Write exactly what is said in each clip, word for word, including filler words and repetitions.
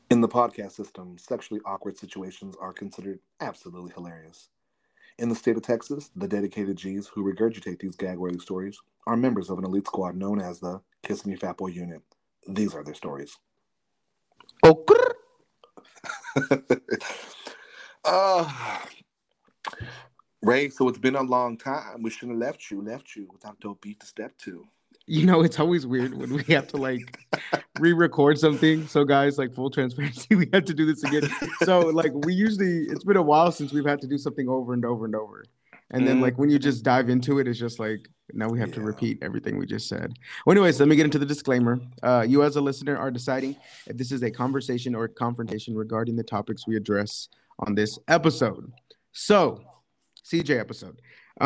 In the podcast system, sexually awkward situations are considered absolutely hilarious. In the state of Texas, the dedicated G's who regurgitate these gag-worthy stories are members of an elite squad known as the Kiss Me Fat Boy Unit. These are their stories. Okay. uh, Ray, so it's been a long time. We shouldn't have left you, left you without dope beat to step two. You know, it's always weird when we have to like re-record something. So guys, like full transparency, we had to do this again. So like we usually it's been a while since we've had to do something over and over and over. And then Mm, like when you just dive into it, it's just like now we have to yeah. repeat everything we just said. Well, anyways, let me get into the disclaimer. Uh, you as a listener are deciding if this is a conversation or a confrontation regarding the topics we address on this episode. So, C J episode.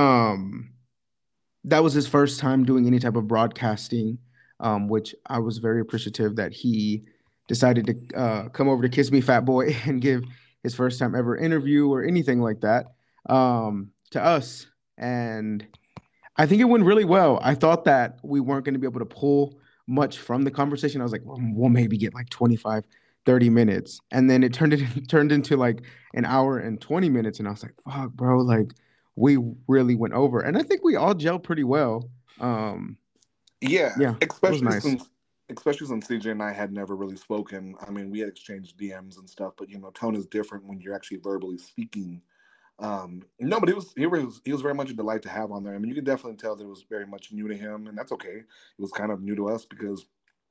Um, that was his first time doing any type of broadcasting, um, which I was very appreciative that he decided to uh, come over to Kiss Me Fat Boy and give his first time ever interview or anything like that um, to us. And I think it went really well. I thought that we weren't going to be able to pull much from the conversation. I was like, well, we'll maybe get like twenty-five, thirty minutes. And then it turned it turned into like an hour and twenty minutes. And I was like, fuck, bro, like we really went over. And I think we all gelled pretty well. Um, Yeah, yeah, it was especially nice. since especially since C J and I had never really spoken. I mean, we had exchanged D Ms and stuff, but you know, tone is different when you're actually verbally speaking. Um, no, but he was he was he was very much a delight to have on there. I mean, you can definitely tell that it was very much new to him, and that's okay. It was kind of new to us because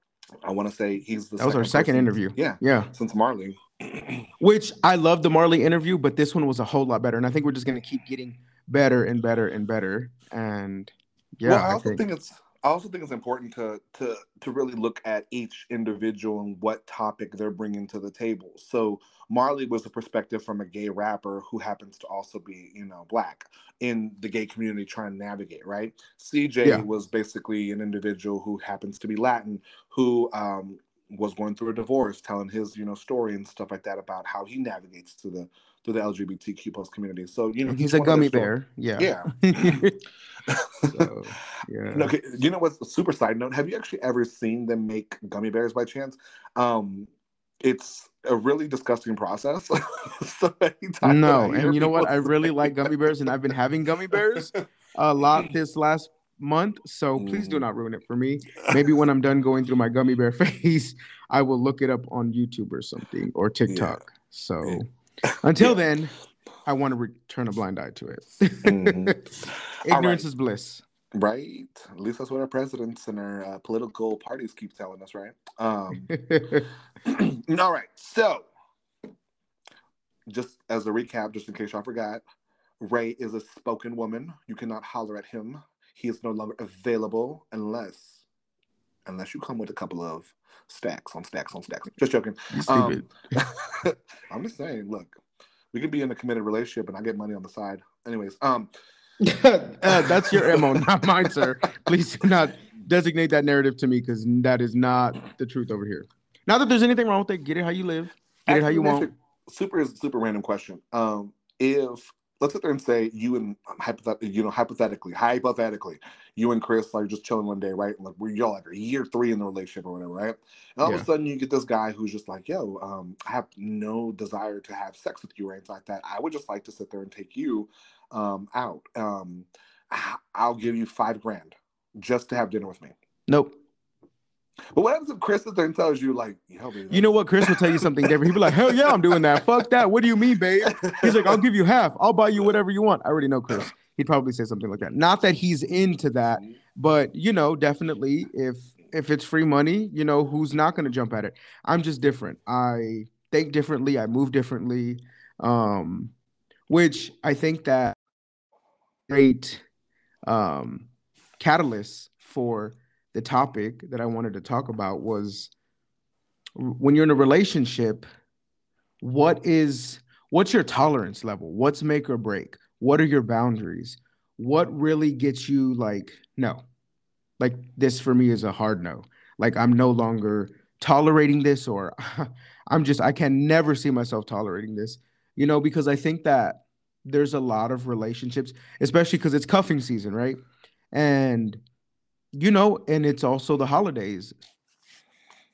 I want to say he's the That was our second second person, interview. yeah, Yeah. since Marley. Which I love the Marley interview, but this one was a whole lot better. And I think we're just gonna keep getting better and better and better. And Well, yeah, I I also think think it's I also think it's important to to to really look at each individual and what topic they're bringing to the table. So Marley was a perspective from a gay rapper who happens to also be, you know, black in the gay community trying to navigate, right? C J yeah. was basically an individual who happens to be Latin who um was going through a divorce, telling his, you know, story and stuff like that about how he navigates to the to the L G B T Q plus community. So, you know, And he's each a one of their gummy stories. bear. Yeah. Yeah. So yeah. Okay, you know what's a super side note? Have you actually ever seen them make gummy bears by chance? Um, it's a really disgusting process. So anytime that I No, hear and you know what? people I really say, like gummy bears, and I've been having gummy bears a lot this last month. So please do Mhm. not ruin it for me. Maybe when I'm done going through my gummy bear phase, I will look it up on YouTube or something or Yeah, TikTok. yeah, So until yeah. then, I want to return a blind eye to Hmm. it. All Ignorance right, is bliss. right. At least that's what our presidents and our uh, political parties keep telling us, right? Um, all right. So, just as a recap, just in case y'all forgot, Ray is a spoken woman. You cannot holler at him. He is no longer available unless unless you come with a couple of stacks on stacks on stacks. Just joking. You stupid. Um, I'm just saying. Look, we could be in a committed relationship and I get money on the side. Anyways, um, uh, that's your M O, not mine, sir. Please do not designate that narrative to me because that is not the truth over here. Not that there's anything wrong with it. Get it how you live. Get it how actually, you let me ask want. you super super random question. Um, if let's sit there and say you and um, hypothet- you know hypothetically hypothetically you and Chris are just chilling one day, right? Like we're y'all like a year three in the relationship or whatever, right? And all of a Yeah. sudden you get this guy who's just like, yo, um, I have no desire to have sex with you or anything like that. I would just like to sit there and take you um out. Um, I'll give you five grand just to have dinner with me. Nope. But what happens if Chris sits there and tells you like, yo, baby, You know that's what? Chris will tell you something different. He'll be like, hell yeah, I'm doing that. Fuck that. What do you mean, babe? He's like, I'll give you half. I'll buy you whatever you want. I already know Chris. He'd probably say something like that. Not that he's into that, see? but you know, definitely if if it's free money, you know, who's not gonna jump at it? I'm just different. I think differently, I move differently. Um, which I think that great um catalyst for the topic that I wanted to talk about was when you're in a relationship, what is what's your tolerance level? What's make or break? What are your boundaries? What really gets you like, no, like this for me is a hard no. Like I'm no longer tolerating this, or I'm just I can never see myself tolerating this. You know, because I think that there's a lot of relationships, especially because it's cuffing season, right? And you know, and it's also the holidays.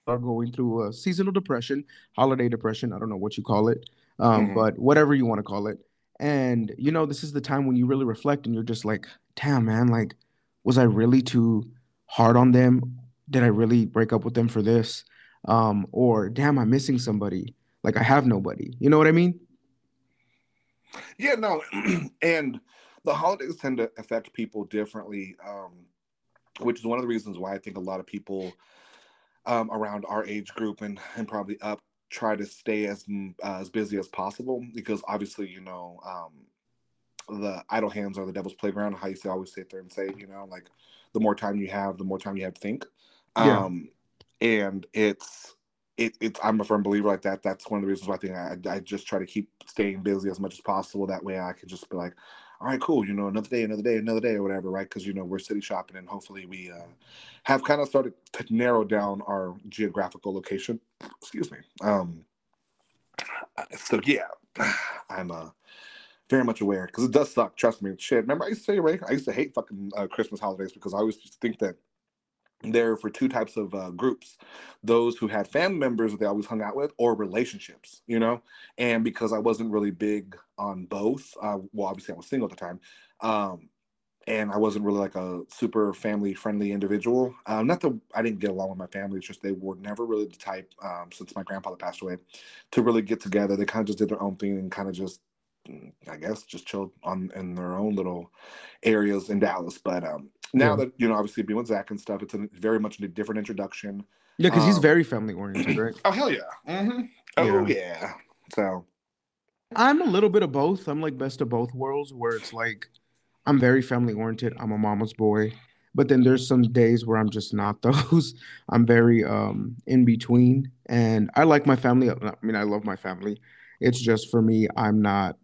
are going through a seasonal depression, holiday depression. I don't know what you call it, um, Mm-hmm. but whatever you want to call it. And you know, this is the time when you really reflect, and you're just like, "Damn, man! Like, was I really too hard on them? Did I really break up with them for this? Um, or damn, I'm missing somebody. Like, I have nobody. You know what I mean?" Yeah, no, and the holidays tend to affect people differently, um, which is one of the reasons why I think a lot of people um, around our age group and and probably up try to stay as mm, uh, as busy as possible because obviously you know um, the idle hands are the devil's playground. How you say always sit there and say you know like the more time you have, the more time you have to think, Yeah. um, and it's. It, it's I'm a firm believer like that. That's one of the reasons why I think I, I just try to keep staying busy as much as possible. That way I can just be like, all right, cool. You know, another day, another day, another day, or whatever, right? Because you know we're city shopping, and hopefully we uh, have kind of started to narrow down our geographical location. Excuse me. Um, so yeah, I'm uh, very much aware because it does suck. Trust me. Shit. Remember, I used to say, right? I used to hate fucking uh, Christmas holidays because I always used to think that they're for two types of uh, groups: those who had family members that they always hung out with, or relationships. You know, and because I wasn't really big on both, uh, well, obviously I was single at the time. Um, and I wasn't really like a super family friendly individual. Um, not that I didn't get along with my family, it's just they were never really the type, um, since my grandfather passed away, to really get together. They kind of just did their own thing and kind of just, mm, I guess, just chilled on in their own little areas in Dallas. But um, now Yeah. that you know, obviously being with Zach and stuff, it's a very much a different introduction. Yeah, because he's Um, very family oriented, right? oh hell yeah, hmm oh Yeah. yeah. So I'm a little bit of both. I'm like best of both worlds where it's like I'm very family oriented. I'm a mama's boy. But then there's some days where I'm just not those. I'm very um in between. And I like my family. I mean, I love my family. It's just for me, I'm not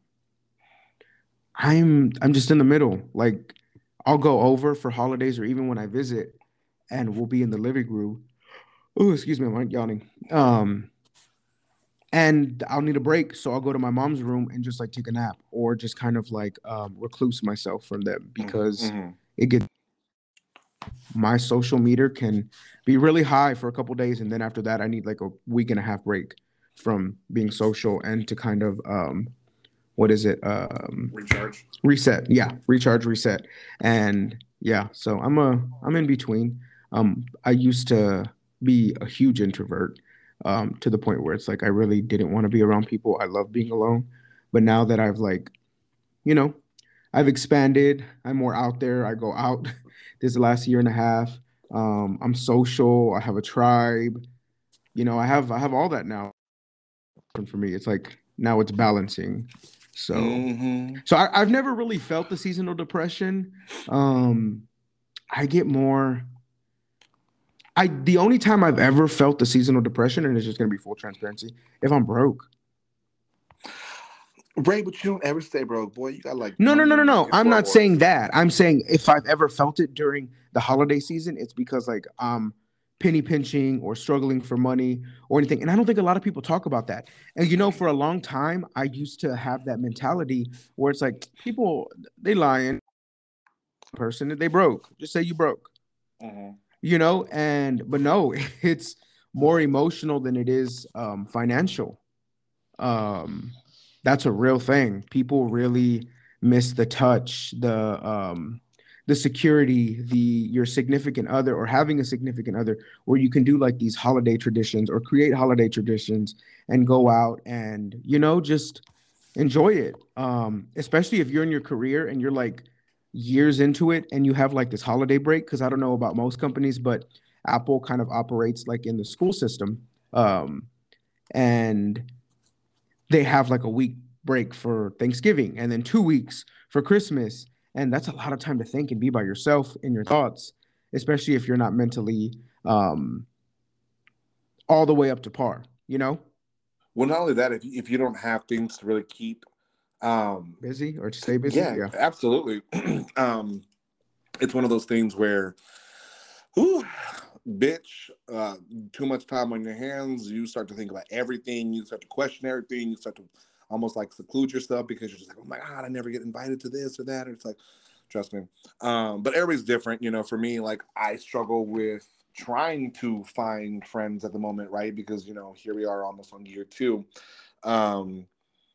I'm I'm just in the middle. Like I'll go over for holidays or even when I visit and we'll be in the living room. Oh, excuse me, I'm yawning. Um and I'll need a break, so I'll go to my mom's room and just like take a nap or just kind of like um, recluse myself from them because mm-hmm. it gets my social meter can be really high for a couple days, and then after that, I need like a week and a half break from being social and to kind of um, what is it? Um, Recharge. reset. Yeah, recharge, reset, and yeah. So I'm a I'm in between. Um, I used to be a huge introvert, um, to the point where it's like I really didn't want to be around people. I love being alone, but now that I've like you know I've expanded, I'm more out there. I go out this last year and a half. Um, I'm social. I have a tribe. You know, I have I have all that now. And for me, it's like now it's balancing. So Mm-hmm. so I, I've never really felt the seasonal depression. Um, I get more. I the only time I've ever felt the seasonal depression, and it's just gonna be full transparency, if I'm broke. Ray, but you don't ever stay broke, boy. You got like No, no, no, no, money no. in I'm not saying drawers. that. I'm saying if I've ever felt it during the holiday season, it's because like I'm penny pinching or struggling for money or anything. And I don't think a lot of people talk about that. And you know, for a long time, I used to have that mentality where it's like people they lying person they broke. Just say you broke. Mm-hmm. You know, and but no, it's more emotional than it is um, financial. Um, that's a real thing. People really miss the touch, the um, the security, the your significant other or having a significant other, where you can do like these holiday traditions or create holiday traditions and go out and you know just enjoy it. Um, especially if you're in your career and you're like years into it and you have like this holiday break. Because I don't know about most companies, but Apple kind of operates like in the school system. Um, and they have like a week break for Thanksgiving and then two weeks for Christmas. And that's a lot of time to think and be by yourself in your thoughts, especially if you're not mentally um, all the way up to par, you know, Well, not only that, if you, if you don't have things to really keep, um, busy or to to, stay busy. yeah, Yeah. absolutely. um, it's one of those things where, whew, bitch, uh, too much time on your hands. You start to think about everything. You start to question everything. You start to almost like seclude yourself because you're just like, oh my god, I never get invited to this or that. Or it's like, trust me. Um, but everybody's different. You know, for me, like I struggle with trying to find friends at the moment, right? Because, you know, here we are almost on year two. Um,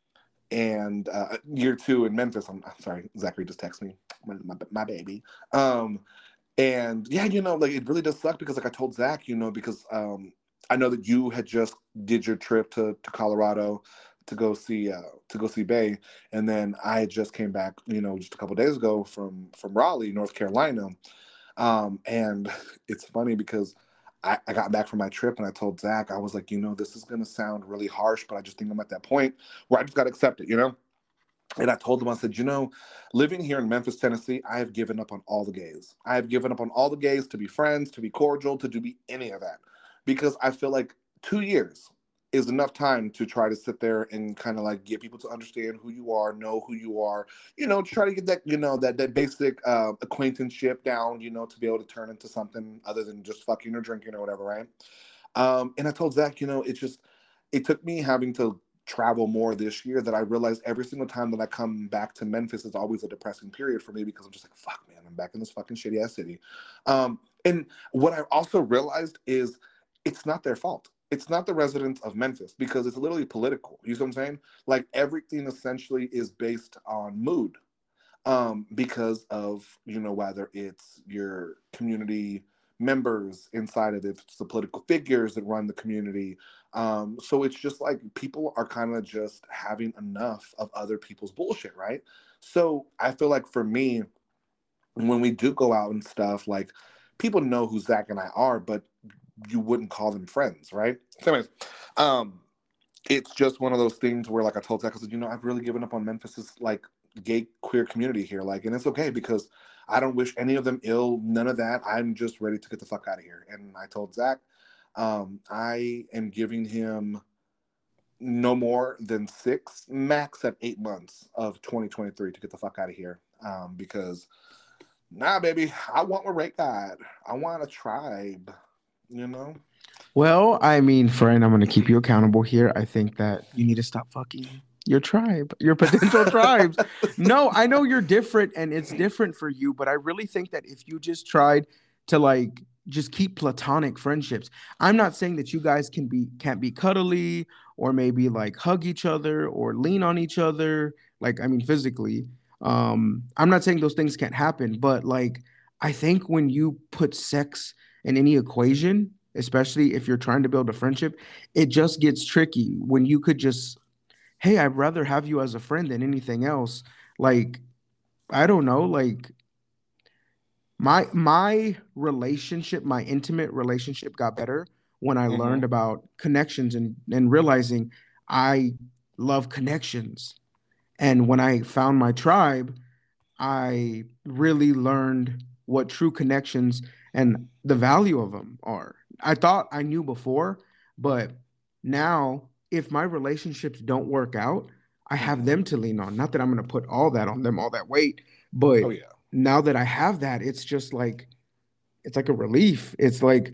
and uh, year two in Memphis. I'm, I'm sorry, Zachary just texted me, my, my, my baby. Um, and yeah, you know, like it really does suck because like I told Zach, you know, because um, I know that you had just did your trip to, to Colorado to go see uh, to go see Bay, and then I just came back, you know, just a couple days ago from from Raleigh, North Carolina. Um, and it's funny because I, I got back from my trip and I told Zach, I was like, you know, this is going to sound really harsh, but I just think I'm at that point where I just got to accept it, you know? And I told him, I said, you know, living here in Memphis, Tennessee, I have given up on all the gays. I have given up on all the gays to be friends, to be cordial, to do be any of that. Because I feel like two years is enough time to try to sit there and kind of like get people to understand who you are, know who you are, you know, try to get that, you know, that, that basic uh, acquaintanceship down, you know, to be able to turn into something other than just fucking or drinking or whatever, right? Um, and I told Zach, you know, it just, it took me having to travel more this year that I realized every single time that I come back to Memphis is always a depressing period for me because I'm just like, fuck, man, I'm back in this fucking shitty ass city. Um, and what I also realized is it's not their fault. It's not the residents of Memphis because it's literally political. You see what I'm saying? Like everything essentially is based on mood um, because of, you know, whether it's your community members inside of it, it's the political figures that run the community. Um, so it's just like people are kind of just having enough of other people's bullshit, right? So I feel like for me, when we do go out and stuff, like people know who Zach and I are, but you wouldn't call them friends, right? So anyways, um, it's just one of those things where, like I told Zach, I said, you know, I've really given up on Memphis's like gay queer community here, like, and it's okay because I don't wish any of them ill, none of that. I'm just ready to get the fuck out of here. And I told Zach, um, I am giving him no more than six, max at eight months of twenty twenty-three to get the fuck out of here, um, because nah, baby, I want what Ray got. I want a tribe, you know. Well, I mean, friend, I'm going to keep you accountable here. I think that you need to stop fucking your tribe, your potential tribes. No, I know you're different and it's different for you, but I really think that if you just tried to like just keep platonic friendships. I'm not saying that you guys can be can't be cuddly or maybe like hug each other or lean on each other, like I mean physically. Um, I'm not saying those things can't happen, but like I think when you put sex in any equation, especially if you're trying to build a friendship, it just gets tricky when you could just, hey, I'd rather have you as a friend than anything else. Like, I don't know, like my my relationship, my intimate relationship got better when I Mm-hmm. learned about connections and and realizing I love connections. And when I found my tribe, I really learned what true connections and the value of them are. I thought I knew before, but now if my relationships don't work out, I have Mm-hmm. them to lean on. Not that I'm going to put all that on them, all that weight, but Oh yeah. now that I have that, it's just like it's like a relief. It's like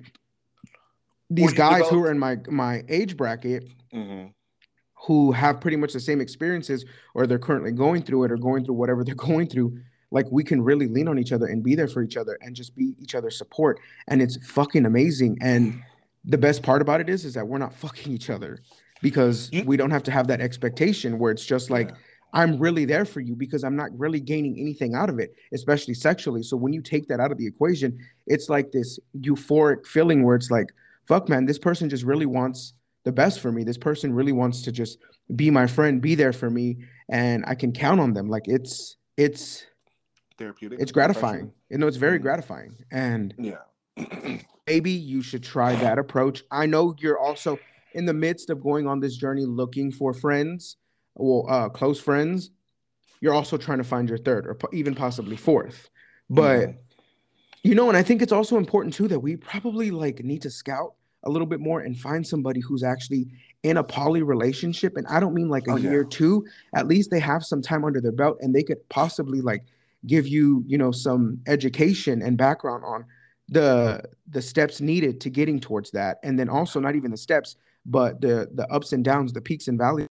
Well, these you guys who are developed. in my my age bracket Mm-hmm. who have pretty much the same experiences or they're currently going through it or going through whatever they're going through, like we can really lean on each other and be there for each other and just be each other's support. And it's fucking amazing. And the best part about it is, is that we're not fucking each other because You. we don't have to have that expectation where it's just like, Yeah. I'm really there for you because I'm not really gaining anything out of it, especially sexually. So when you take that out of the equation, it's like this euphoric feeling where it's like, fuck, man, this person just really wants the best for me. This person really wants to just be my friend, be there for me, and I can count on them. Like it's it's Therapeutic, it's refreshing. gratifying. You know, it's very Mm-hmm. gratifying. And Yeah. maybe you should try that approach. I know you're also in the midst of going on this journey looking for friends, well, uh, close friends. You're also trying to find your third or po- even possibly fourth. Mm-hmm. But you know, and I think it's also important too that we probably like need to scout a little bit more and find somebody who's actually in a poly relationship. And I don't mean like a Oh yeah. year, two. At least they have some time under their belt and they could possibly like give you, you know, some education and background on the the steps needed to getting towards that. And then also not even the steps, but the the ups and downs, the peaks and valleys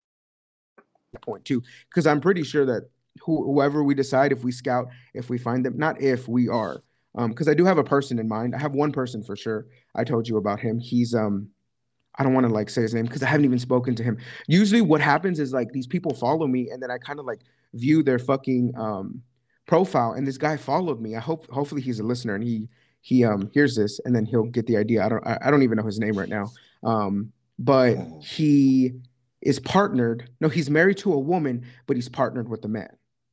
point too. Because I'm pretty sure that who, whoever we decide if we scout, if we find them, not if we are. Um, because I do have a person in mind. I have one person for sure. I told you about him. He's um I don't want to like say his name because I haven't even spoken to him. Usually what happens is like these people follow me and then I kind of like view their fucking um profile and this guy followed me. I hope hopefully he's a listener and he he um hears this and then he'll get the idea. I don't I, I don't even know his name right now. Um but Mhm. he is partnered. No, he's married to a woman, but he's partnered with a man.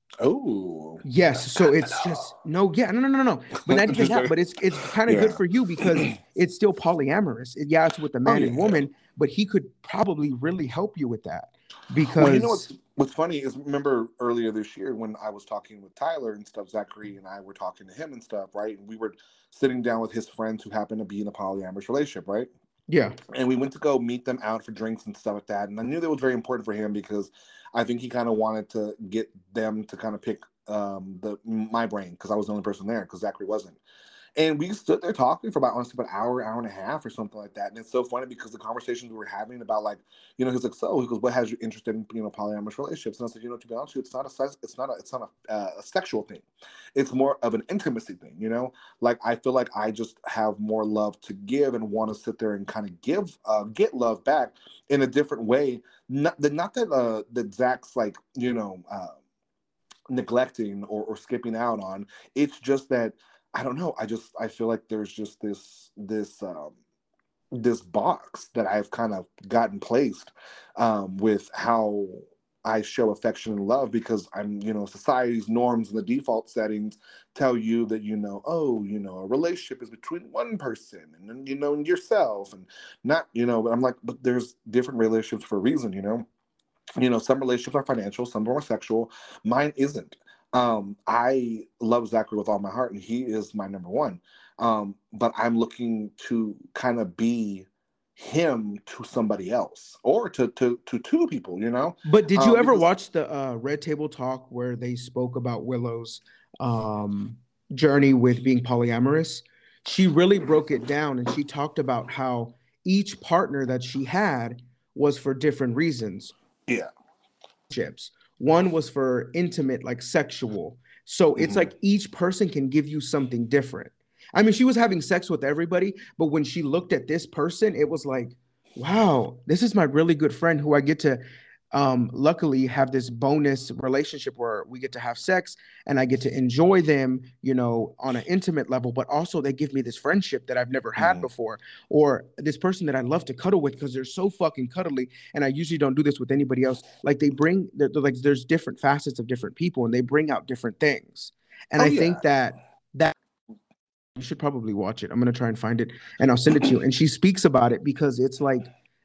Oh, Yes, that's so kind of it's just no, yeah, no, no, no, no. But not even just that. joking. But it's it's kind of good Yeah. for you because it's still polyamorous. It- yeah, it's with a Oh man and yeah. woman, but he could probably really help you with that Well, you know because what's what's funny is remember earlier this year when I was talking with Tyler and stuff, Zachary and I were talking to him and stuff, right? And we were sitting down with his friends who happened to be in a polyamorous relationship, right? yeah, And we went to go meet them out for drinks and stuff like that. And I knew that was very important for him because I think he kind of wanted to get them to kind of pick um, the my brain because I was the only person there because Zachary wasn't. And we stood there talking for about honestly about an hour, hour and a half or something like that. And it's so funny because the conversations we were having about like, you know, he's like, so he goes, what has you interested in, you know, polyamorous relationships? And I said, you know, to be honest with you, it's not a sex, it's not a, it's not a, uh, a sexual thing. It's more of an intimacy thing, you know. Like I feel like I just have more love to give and want to sit there and kind of give, uh, get love back in a different way. Not that, not that, uh, that Zach's like, you know. Uh, neglecting or, or skipping out on. It's just that I don't know. I just I feel like there's just this this um, this box that I've kind of gotten placed um, with how I show affection and love because I'm, you know, society's norms and the default settings tell you that, you know, oh, you know, a relationship is between one person and then, you know, and yourself and not, you know, but I'm like, but there's different relationships for a reason, you know? You know, some relationships are financial, some are sexual. Mine isn't. Um, I love Zachary with all my heart, and he is my number one. Um, but I'm looking to kind of be him to somebody else, or to to to two people. You know, but did you um, ever because watch the uh, Red Table Talk where they spoke about Willow's um, journey with being polyamorous? She really broke it down and she talked about how each partner that she had was for different reasons. yeah, Relationships. One was for intimate, like sexual. So it's hmm like each person can give you something different. I mean, she was having sex with everybody, but when she looked at this person, it was like, wow, this is my really good friend who I get to um luckily have this bonus relationship where we get to have sex and I get to enjoy them, you know, on an intimate level, but also they give me this friendship that I've never had hmm before, or this person that I love to cuddle with because they're so fucking cuddly. And I usually don't do this with anybody else. Like they bring, they're, they're like, there's different facets of different people and they bring out different things. And oh I yeah, think that that you should probably watch it. I'm gonna try and find it and I'll send it to you. And she speaks about it because it's like,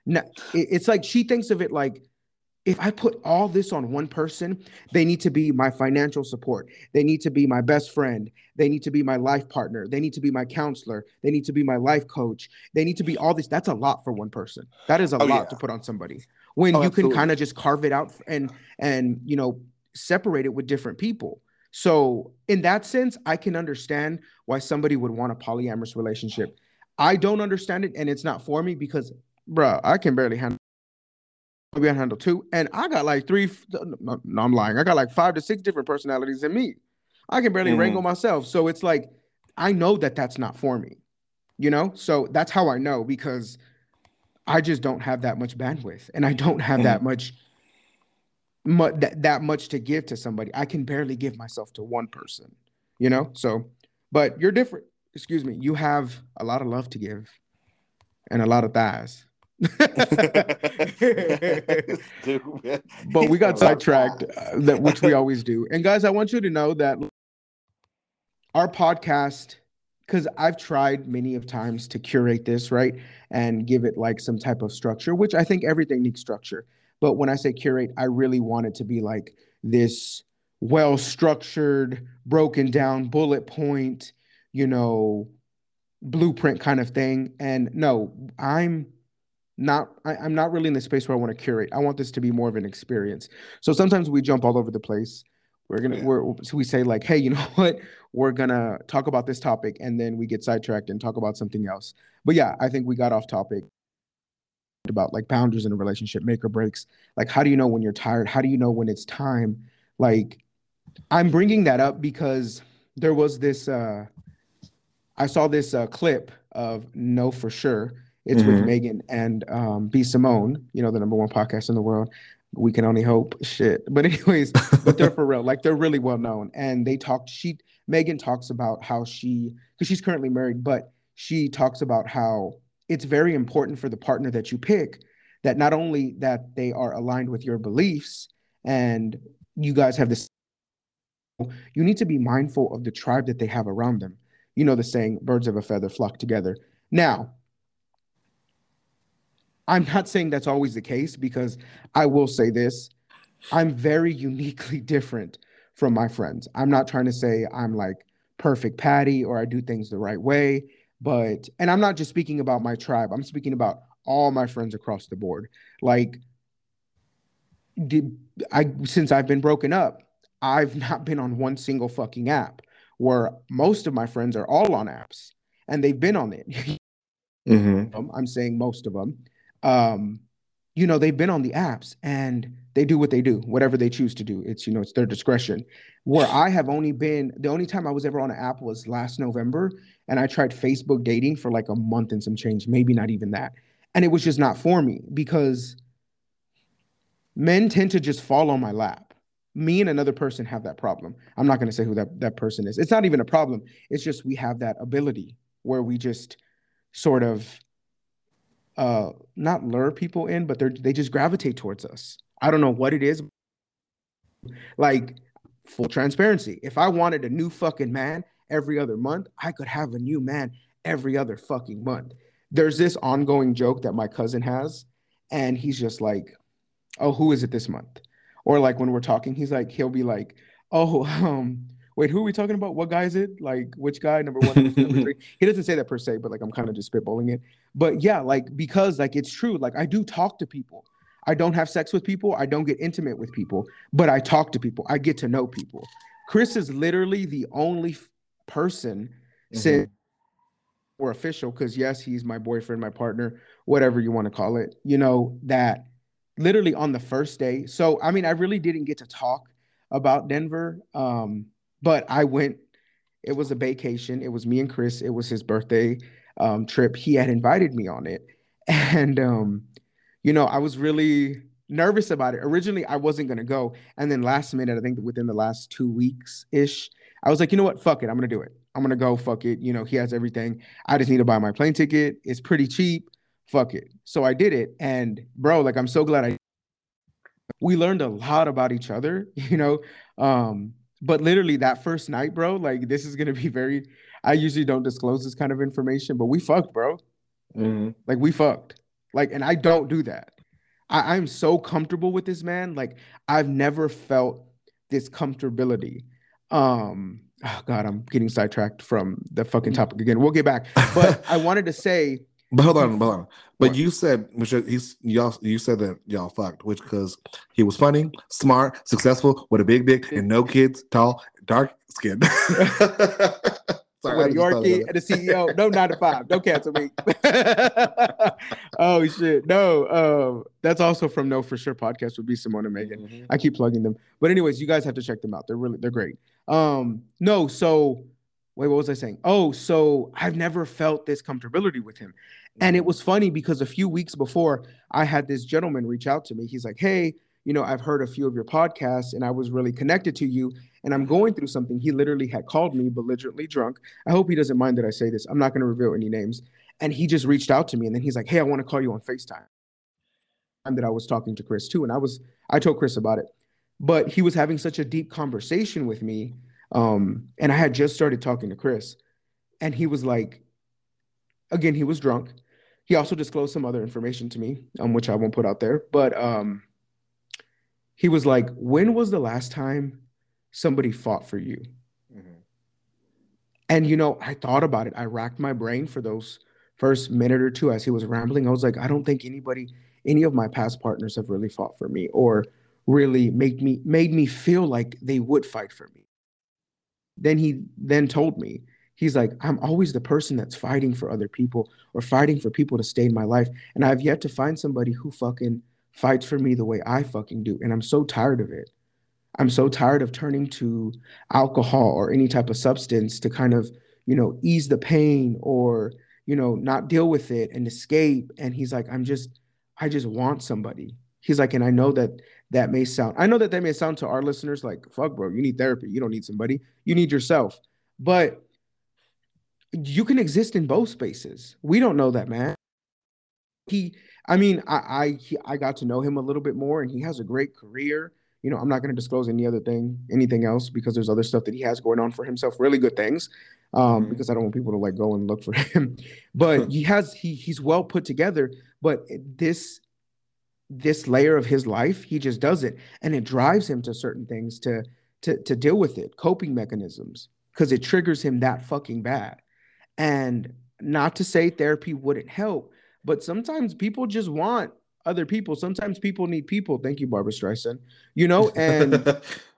it's like she thinks of it like if I put all this on one person, they need to be my financial support. They need to be my best friend. They need to be my life partner. They need to be my counselor. They need to be my life coach. They need to be all this. That's a lot for one person. That is a oh lot to yeah, put on somebody. When oh you can kind absolutely. of just carve it out and and you know separate it with different people. So in that sense, I can understand why somebody would want a polyamorous relationship. I don't understand it, and it's not for me because, bruh, I can barely handle be on handle two. And I got like three, no, no, I'm lying. I got like five to six different personalities in me. I can barely hmm wrangle myself. So it's like, I know that that's not for me, you know? So that's how I know because I just don't have that much bandwidth and I don't have hmm that much, mu- that, that much to give to somebody. I can barely give myself to one person, you know? So, but you're different. Excuse me. You have a lot of love to give and a lot of thighs. Dude, But he we said got a lot of sidetracked, thighs. uh, that which we always do. And guys, I want you to know that our podcast, because I've tried many of times to curate this, right, and give it like some type of structure, which I think everything needs structure. But when I say curate, I really want it to be like this well structured, broken down, bullet point, you know, blueprint kind of thing. And no, I'm not I, I'm not really in the space where I want to curate. I want this to be more of an experience. So sometimes we jump all over the place. We're gonna Yeah. we're so we say like, hey, you know what? We're gonna talk about this topic, and then we get sidetracked and talk about something else. But yeah, I think we got off topic about like boundaries in a relationship, make or breaks. Like, how do you know when you're tired? How do you know when it's time? Like, I'm bringing that up because there was this uh I saw this uh, clip of Know For Sure. It's with Mm-hmm. Megan and um, B. Simone, you know, the number one podcast in the world. We can only hope. Shit. But anyways, but they're for real. Like they're really well known. And they talked, she, Megan talks about how she, because she's currently married, but she talks about how it's very important for the partner that you pick that not only that they are aligned with your beliefs and you guys have this, you need to be mindful of the tribe that they have around them. You know the saying, birds of a feather flock together. Now, I'm not saying that's always the case because I will say this. I'm very uniquely different from my friends. I'm not trying to say I'm like perfect Patty or I do things the right way, but, and I'm not just speaking about my tribe, I'm speaking about all my friends across the board. Like, did I, since I've been broken up, I've not been on one single fucking app where most of my friends are all on apps and they've been on it. Mm-hmm. I'm saying most of them. Um, you know, they've been on the apps and they do what they do, whatever they choose to do. It's, you know, it's their discretion. Where I have only been, the only time I was ever on an app was last November. And I tried Facebook dating for like a month and some change, maybe not even that. And it was just not for me because men tend to just fall on my lap. Me and another person have that problem. I'm not going to say who that, that person is. It's not even a problem. It's just we have that ability where we just sort of uh not lure people in, but they're they just gravitate towards us. I don't know what it is. Like full transparency. If I wanted a new fucking man every other month, I could have a new man every other fucking month. There's this ongoing joke that my cousin has, and he's just like, oh, who is it this month? Or like when we're talking, he's like, he'll be like, oh, um, wait, who are we talking about? What guy is it? Like, which guy? Number one, number two, number three. He doesn't say that per se, but like I'm kind of just spitballing it. But yeah, like because like it's true. Like I do talk to people. I don't have sex with people. I don't get intimate with people, but I talk to people. I get to know people. Chris is literally the only f- person Mm-hmm. since we're official, because yes, he's my boyfriend, my partner, whatever you want to call it, you know, that literally on the first day. So, I mean, I really didn't get to talk about Denver. Um, but I went, it was a vacation. It was me and Chris. It was his birthday um, trip. He had invited me on it. And, um, you know, I was really nervous about it. Originally, I wasn't going to go. And then last minute, I think within the last two weeks ish, I was like, you know what? Fuck it. I'm going to do it. I'm going to go. Fuck it. You know, he has everything. I just need to buy my plane ticket. It's pretty cheap. Fuck it. So I did it. And bro, like, I'm so glad I, we learned a lot about each other, you know? Um, but literally that first night, bro, like, this is going to be very, I usually don't disclose this kind of information, but we fucked, bro. Mm-hmm. Like, we fucked. Like, and I don't do that. I, I'm so comfortable with this man. Like, I've never felt this comfortability. Um, oh God, I'm getting sidetracked from the fucking topic again. We'll get back. But I wanted to say, But hold on, hold on. But what? you said which he's y'all you said that y'all fucked, which because he was funny, smart, successful, with a big dick, and no kids, tall, dark skinned. Sorry, I With a had to just throw that Yorkie in and a C E O. No, nine to five. Don't cancel me. Oh shit. No. Um, that's also from Know For Sure podcast with B. Simone and Megan. there. Mhm. I keep plugging them. But anyways, you guys have to check them out. They're really they're great. Um, no, so wait, what was I saying? Oh, so I've never felt this comfortability with him. And it was funny because a few weeks before I had this gentleman reach out to me. He's like, hey, you know, I've heard a few of your podcasts and I was really connected to you and I'm going through something. He literally had called me belligerently drunk. I hope he doesn't mind that I say this. I'm not going to reveal any names. And he just reached out to me and then he's like, hey, I want to call you on FaceTime. And that I was talking to Chris too. And I was, I told Chris about it. But he was having such a deep conversation with me. Um, and I had just started talking to Chris. And he was like, again, he was drunk. He also disclosed some other information to me, um, which I won't put out there. But um, he was like, when was the last time somebody fought for you? Mhm. And, you know, I thought about it. I racked my brain for those first minute or two as he was rambling. I was like, I don't think anybody, any of my past partners have really fought for me or really made me made me feel like they would fight for me. Then he then told me, he's like, I'm always the person that's fighting for other people or fighting for people to stay in my life. And I've yet to find somebody who fucking fights for me the way I fucking do. And I'm so tired of it. I'm so tired of turning to alcohol or any type of substance to kind of, you know, ease the pain or, you know, not deal with it and escape. And he's like, I'm just, I just want somebody. He's like, and I know that that may sound, I know that that may sound to our listeners like, fuck, bro, you need therapy. You don't need somebody. You need yourself. But you can exist in both spaces. We don't know that, man. He, I mean, I I, he, I got to know him a little bit more, and he has a great career. You know, I'm not going to disclose any other thing, anything else, because there's other stuff that he has going on for himself, really good things. Um, Mhm. because I don't want people to like go and look for him. But he has he he's well put together. But this this layer of his life, he just does it, and it drives him to certain things to to to deal with it, coping mechanisms, because it triggers him that fucking bad. And not to say therapy wouldn't help, but sometimes people just want other people. Sometimes people need people. Thank you, Barbara Streisand. You know, and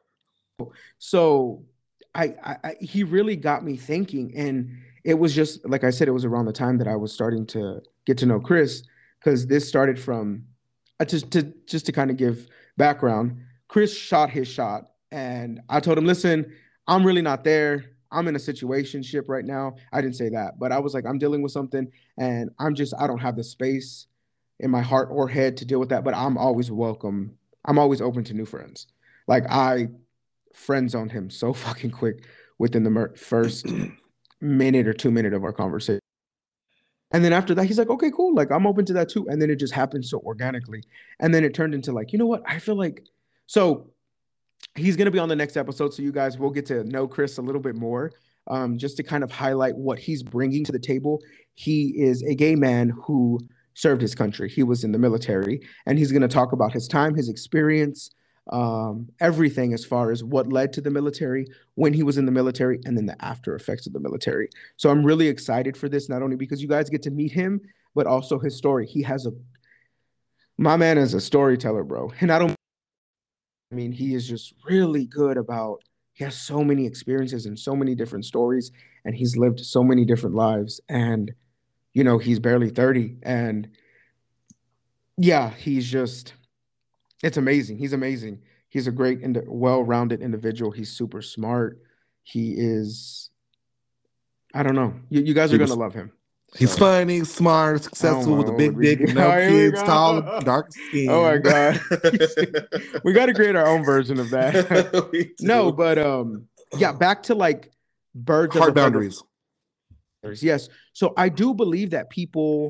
so I, I, I he really got me thinking, and it was just like I said, it was around the time that I was starting to get to know Chris, because this started from uh, just to just to kind of give background. Chris shot his shot, and I told him, "Listen, I'm really not there. I'm in a situationship right now." I didn't say that, but I was like, "I'm dealing with something, and I'm just I don't have the space in my heart or head to deal with that. But I'm always welcome. I'm always open to new friends. Like I friend zoned him so fucking quick within the mer- first minute or two minute of our conversation. And then after that, he's like, okay, cool. Like, I'm open to that too. And then it just happened so organically. And then it turned into like, you know what? I feel like, so he's going to be on the next episode. So you guys will get to know Chris a little bit more, um, just to kind of highlight what he's bringing to the table. He is a gay man who served his country. He was in the military, and he's going to talk about his time, his experience, um, everything as far as what led to the military, when he was in the military, and then the after effects of the military. So I'm really excited for this, not only because you guys get to meet him, but also his story. He has a, my man is a storyteller, bro. And I don't, I mean, he is just really good about, he has so many experiences and so many different stories, and he's lived so many different lives. And, you know, he's barely thirty. And yeah, he's just, it's amazing. He's amazing. He's a great and well-rounded individual. He's super smart. He is, I don't know. You, you guys are He gonna was love him. he's So, funny, smart, oh successful my with a lord, big we dick can and oh, no here we kids, tall, go. dark Oh my skin. god, we got to create our own version of that. Me No, too. but um, yeah, back to like birds of a Heart feather. boundaries. Yes, so I do believe that people,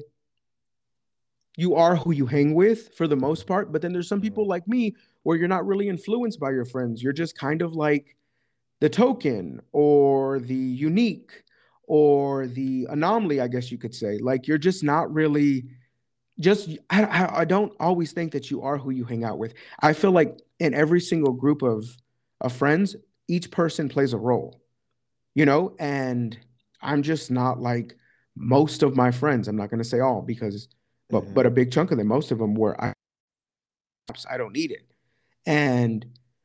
you are who you hang with for the most part, but then there's some people like me where you're not really influenced by your friends. You're just kind of like the token or the unique or the anomaly, I guess you could say. Like you're just not really just I, I I don't always think that you are who you hang out with. I feel like in every single group of of friends, each person plays a role, you know, and I'm just not like most of my friends. I'm not going to say all because but but Mhm. a big chunk of them, most of them were I I don't need it. And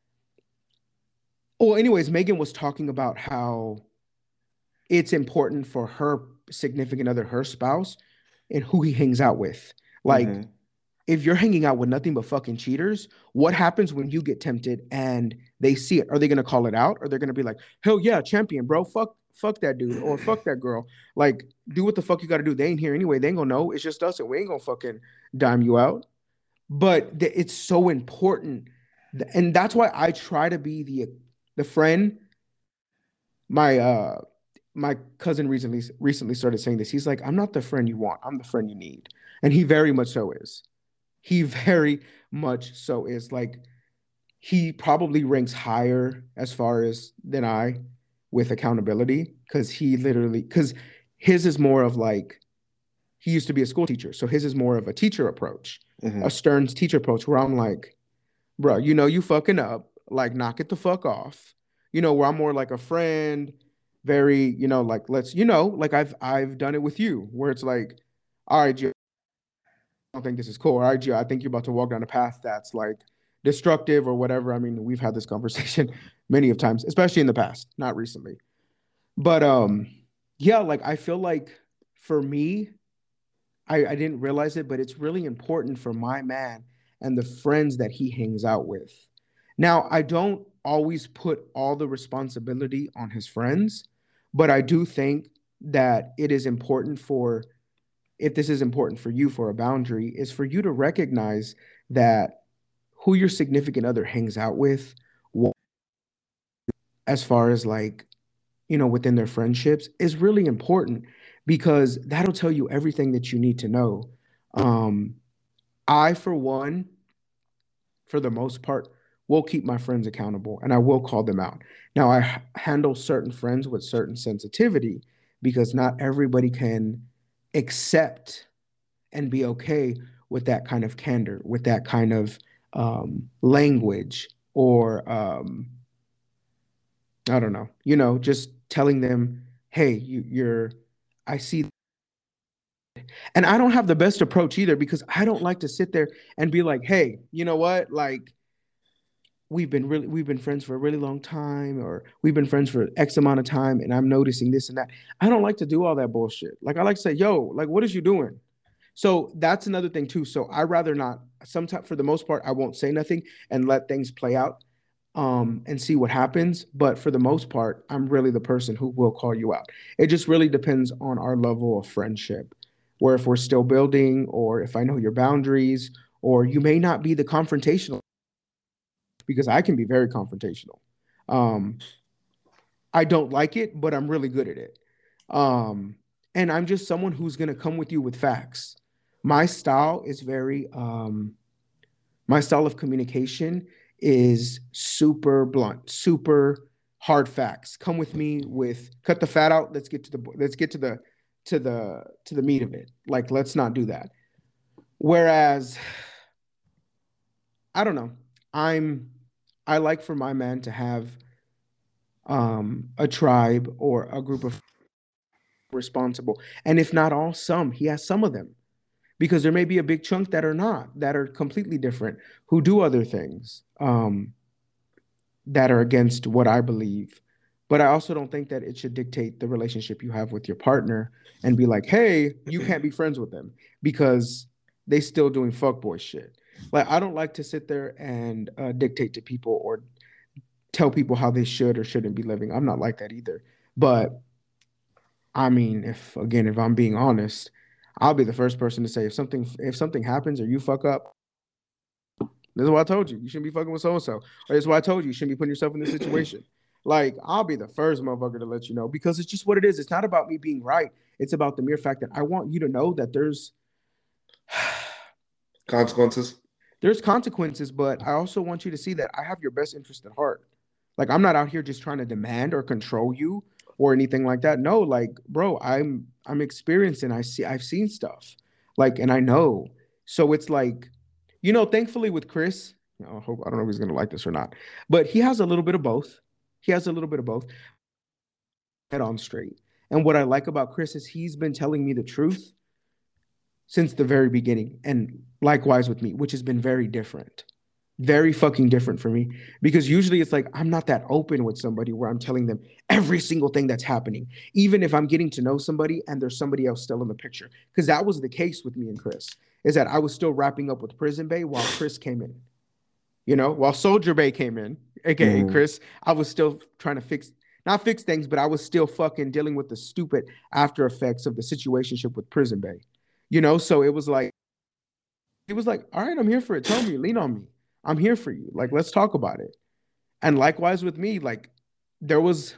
well, anyways, Megan was talking about how it's important for her significant other, her spouse, and who he hangs out with. Like, Mhm. if you're hanging out with nothing but fucking cheaters, what happens when you get tempted and they see it? Are they gonna call it out? Or they're gonna be like, hell yeah, champion, bro. Fuck, fuck that dude or fuck that girl. Like, do what the fuck you gotta do. They ain't here anyway. They ain't gonna know. It's just us, and we ain't gonna fucking dime you out. But th- it's so important. And that's why I try to be the the friend. My uh my cousin recently recently started saying this. He's like, I'm not the friend you want. I'm the friend you need. And he very much so is. He very much so is. Like he probably ranks higher as far as than I with accountability because he literally because his is more of like he used to be a school teacher. So his is more of a teacher approach, a Mhm. stern teacher approach where I'm like, bro, you know you fucking up. Like knock it the fuck off. You know, where I'm more like a friend, very, you know, like let's, you know, like I've I've done it with you, where it's like, all right, Gio, I don't think this is cool. All right, Gio, I think you're about to walk down a path that's like destructive or whatever. I mean, we've had this conversation many of times, especially in the past, not recently. But um, yeah, like I feel like for me, I, I didn't realize it, but it's really important for my man and the friends that he hangs out with. Now, I don't always put all the responsibility on his friends, But I do think that it is important for, if this is important for you for a boundary, is for you to recognize that who your significant other hangs out with, as far as like, you know, within their friendships, is really important because that'll tell you everything that you need to know. Um, I, for one, for the most part, will keep my friends accountable and I will call them out. Now, I h- handle certain friends with certain sensitivity because not everybody can accept and be okay with that kind of candor, with that kind of um, language, or um, I don't know, you know, just telling them, hey, you, you're, I see. And I don't have the best approach either because I don't like to sit there and be like, hey, you know what? Like, we've been really we've been friends for a really long time, or we've been friends for X amount of time and I'm noticing this and that. I don't like to do all that bullshit. Like, I like to say, yo, like, what is you doing? So that's another thing too. So I rather not. Sometimes, for the most part, I won't say nothing and let things play out, um, and see what happens. But for the most part, I'm really the person who will call you out. It just really depends on our level of friendship, where if we're still building, or if I know your boundaries, or you may not be the confrontational, because I can be very confrontational. Um, I don't like it, but I'm really good at it. Um, and I'm just someone who's going to come with you with facts. My style is very, um, my style of communication is super blunt, super hard facts. Come with me with, cut the fat out. Let's get to the, let's get to the, to the, to the meat of it. Like, let's not do that. Whereas, I don't know, I'm, I like for my man to have um, a tribe or a group of responsible. And if not all, some. He has some of them because there may be a big chunk that are not, that are completely different, who do other things, um, that are against what I believe. But I also don't think that it should dictate the relationship you have with your partner and be like, hey, you can't be friends with them because they still doing fuckboy shit. Like, I don't like to sit there and uh, dictate to people or tell people how they should or shouldn't be living. I'm not like that either. But I mean, if again, if I'm being honest, I'll be the first person to say if something if something happens or you fuck up, this is what I told you. You shouldn't be fucking with so and so. Or this is what I told you. You shouldn't be putting yourself in this situation. Like, I'll be the first motherfucker to let you know because it's just what it is. It's not about me being right. It's about the mere fact that I want you to know that there's Consequences. there's consequences, but I also want you to see that I have your best interest at heart. Like, I'm not out here just trying to demand or control you or anything like that. No, like, bro, I'm I'm experienced and I see I've seen stuff. Like, and I know. So it's like, you know, thankfully with Chris, I hope I don't know if he's gonna like this or not, but he has a little bit of both. He has a little bit of both. Head on straight. And what I like about Chris is he's been telling me the truth since the very beginning. And likewise with me, which has been very different. Very fucking different for me because usually it's like I'm not that open with somebody where I'm telling them every single thing that's happening, even if I'm getting to know somebody and there's somebody else still in the picture. Because that was the case with me and Chris, is that I was still wrapping up with Prison Bay while Chris came in. You know, while Soldier Bay came in, aka Mhm. Chris, I was still trying to fix, not fix things, but I was still fucking dealing with the stupid after effects of the situationship with Prison Bay. You know, so it was like he was like, all right, I'm here for it. Tell me, lean on me. I'm here for you. Like, let's talk about it. And likewise with me, like, there was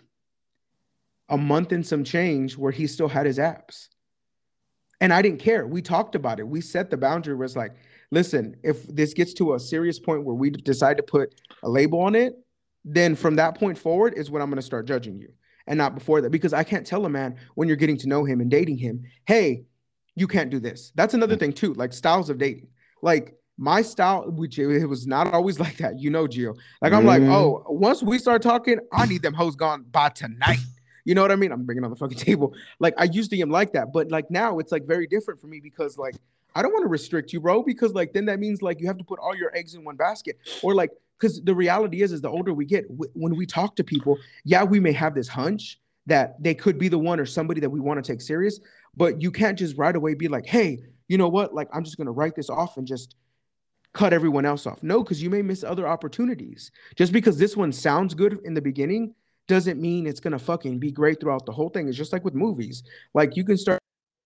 a month and some change where he still had his apps. And I didn't care. We talked about it. We set the boundary where it's like, listen, if this gets to a serious point where we decide to put a label on it, then from that point forward is when I'm going to start judging you and not before that. Because I can't tell a man when you're getting to know him and dating him, hey, you can't do this. That's another thing too, like styles of dating. Like my style, which it was not always like that, you know, Gio. Like I'm like, Mhm. oh, once we start talking, I need them hoes gone by tonight. You know what I mean? I'm bringing on the fucking table. Like I used to am like that, but like now it's like very different for me because like I don't want to restrict you, bro, because like then that means like you have to put all your eggs in one basket, or like because the reality is, is the older we get, w- when we talk to people, yeah, we may have this hunch that they could be the one or somebody that we want to take serious, but you can't just right away be like, hey, you know what? Like I'm just gonna write this off and just cut everyone else off. No, because you may miss other opportunities. Just because this one sounds good in the beginning doesn't mean it's gonna fucking be great throughout the whole thing. It's just like with movies. Like you can start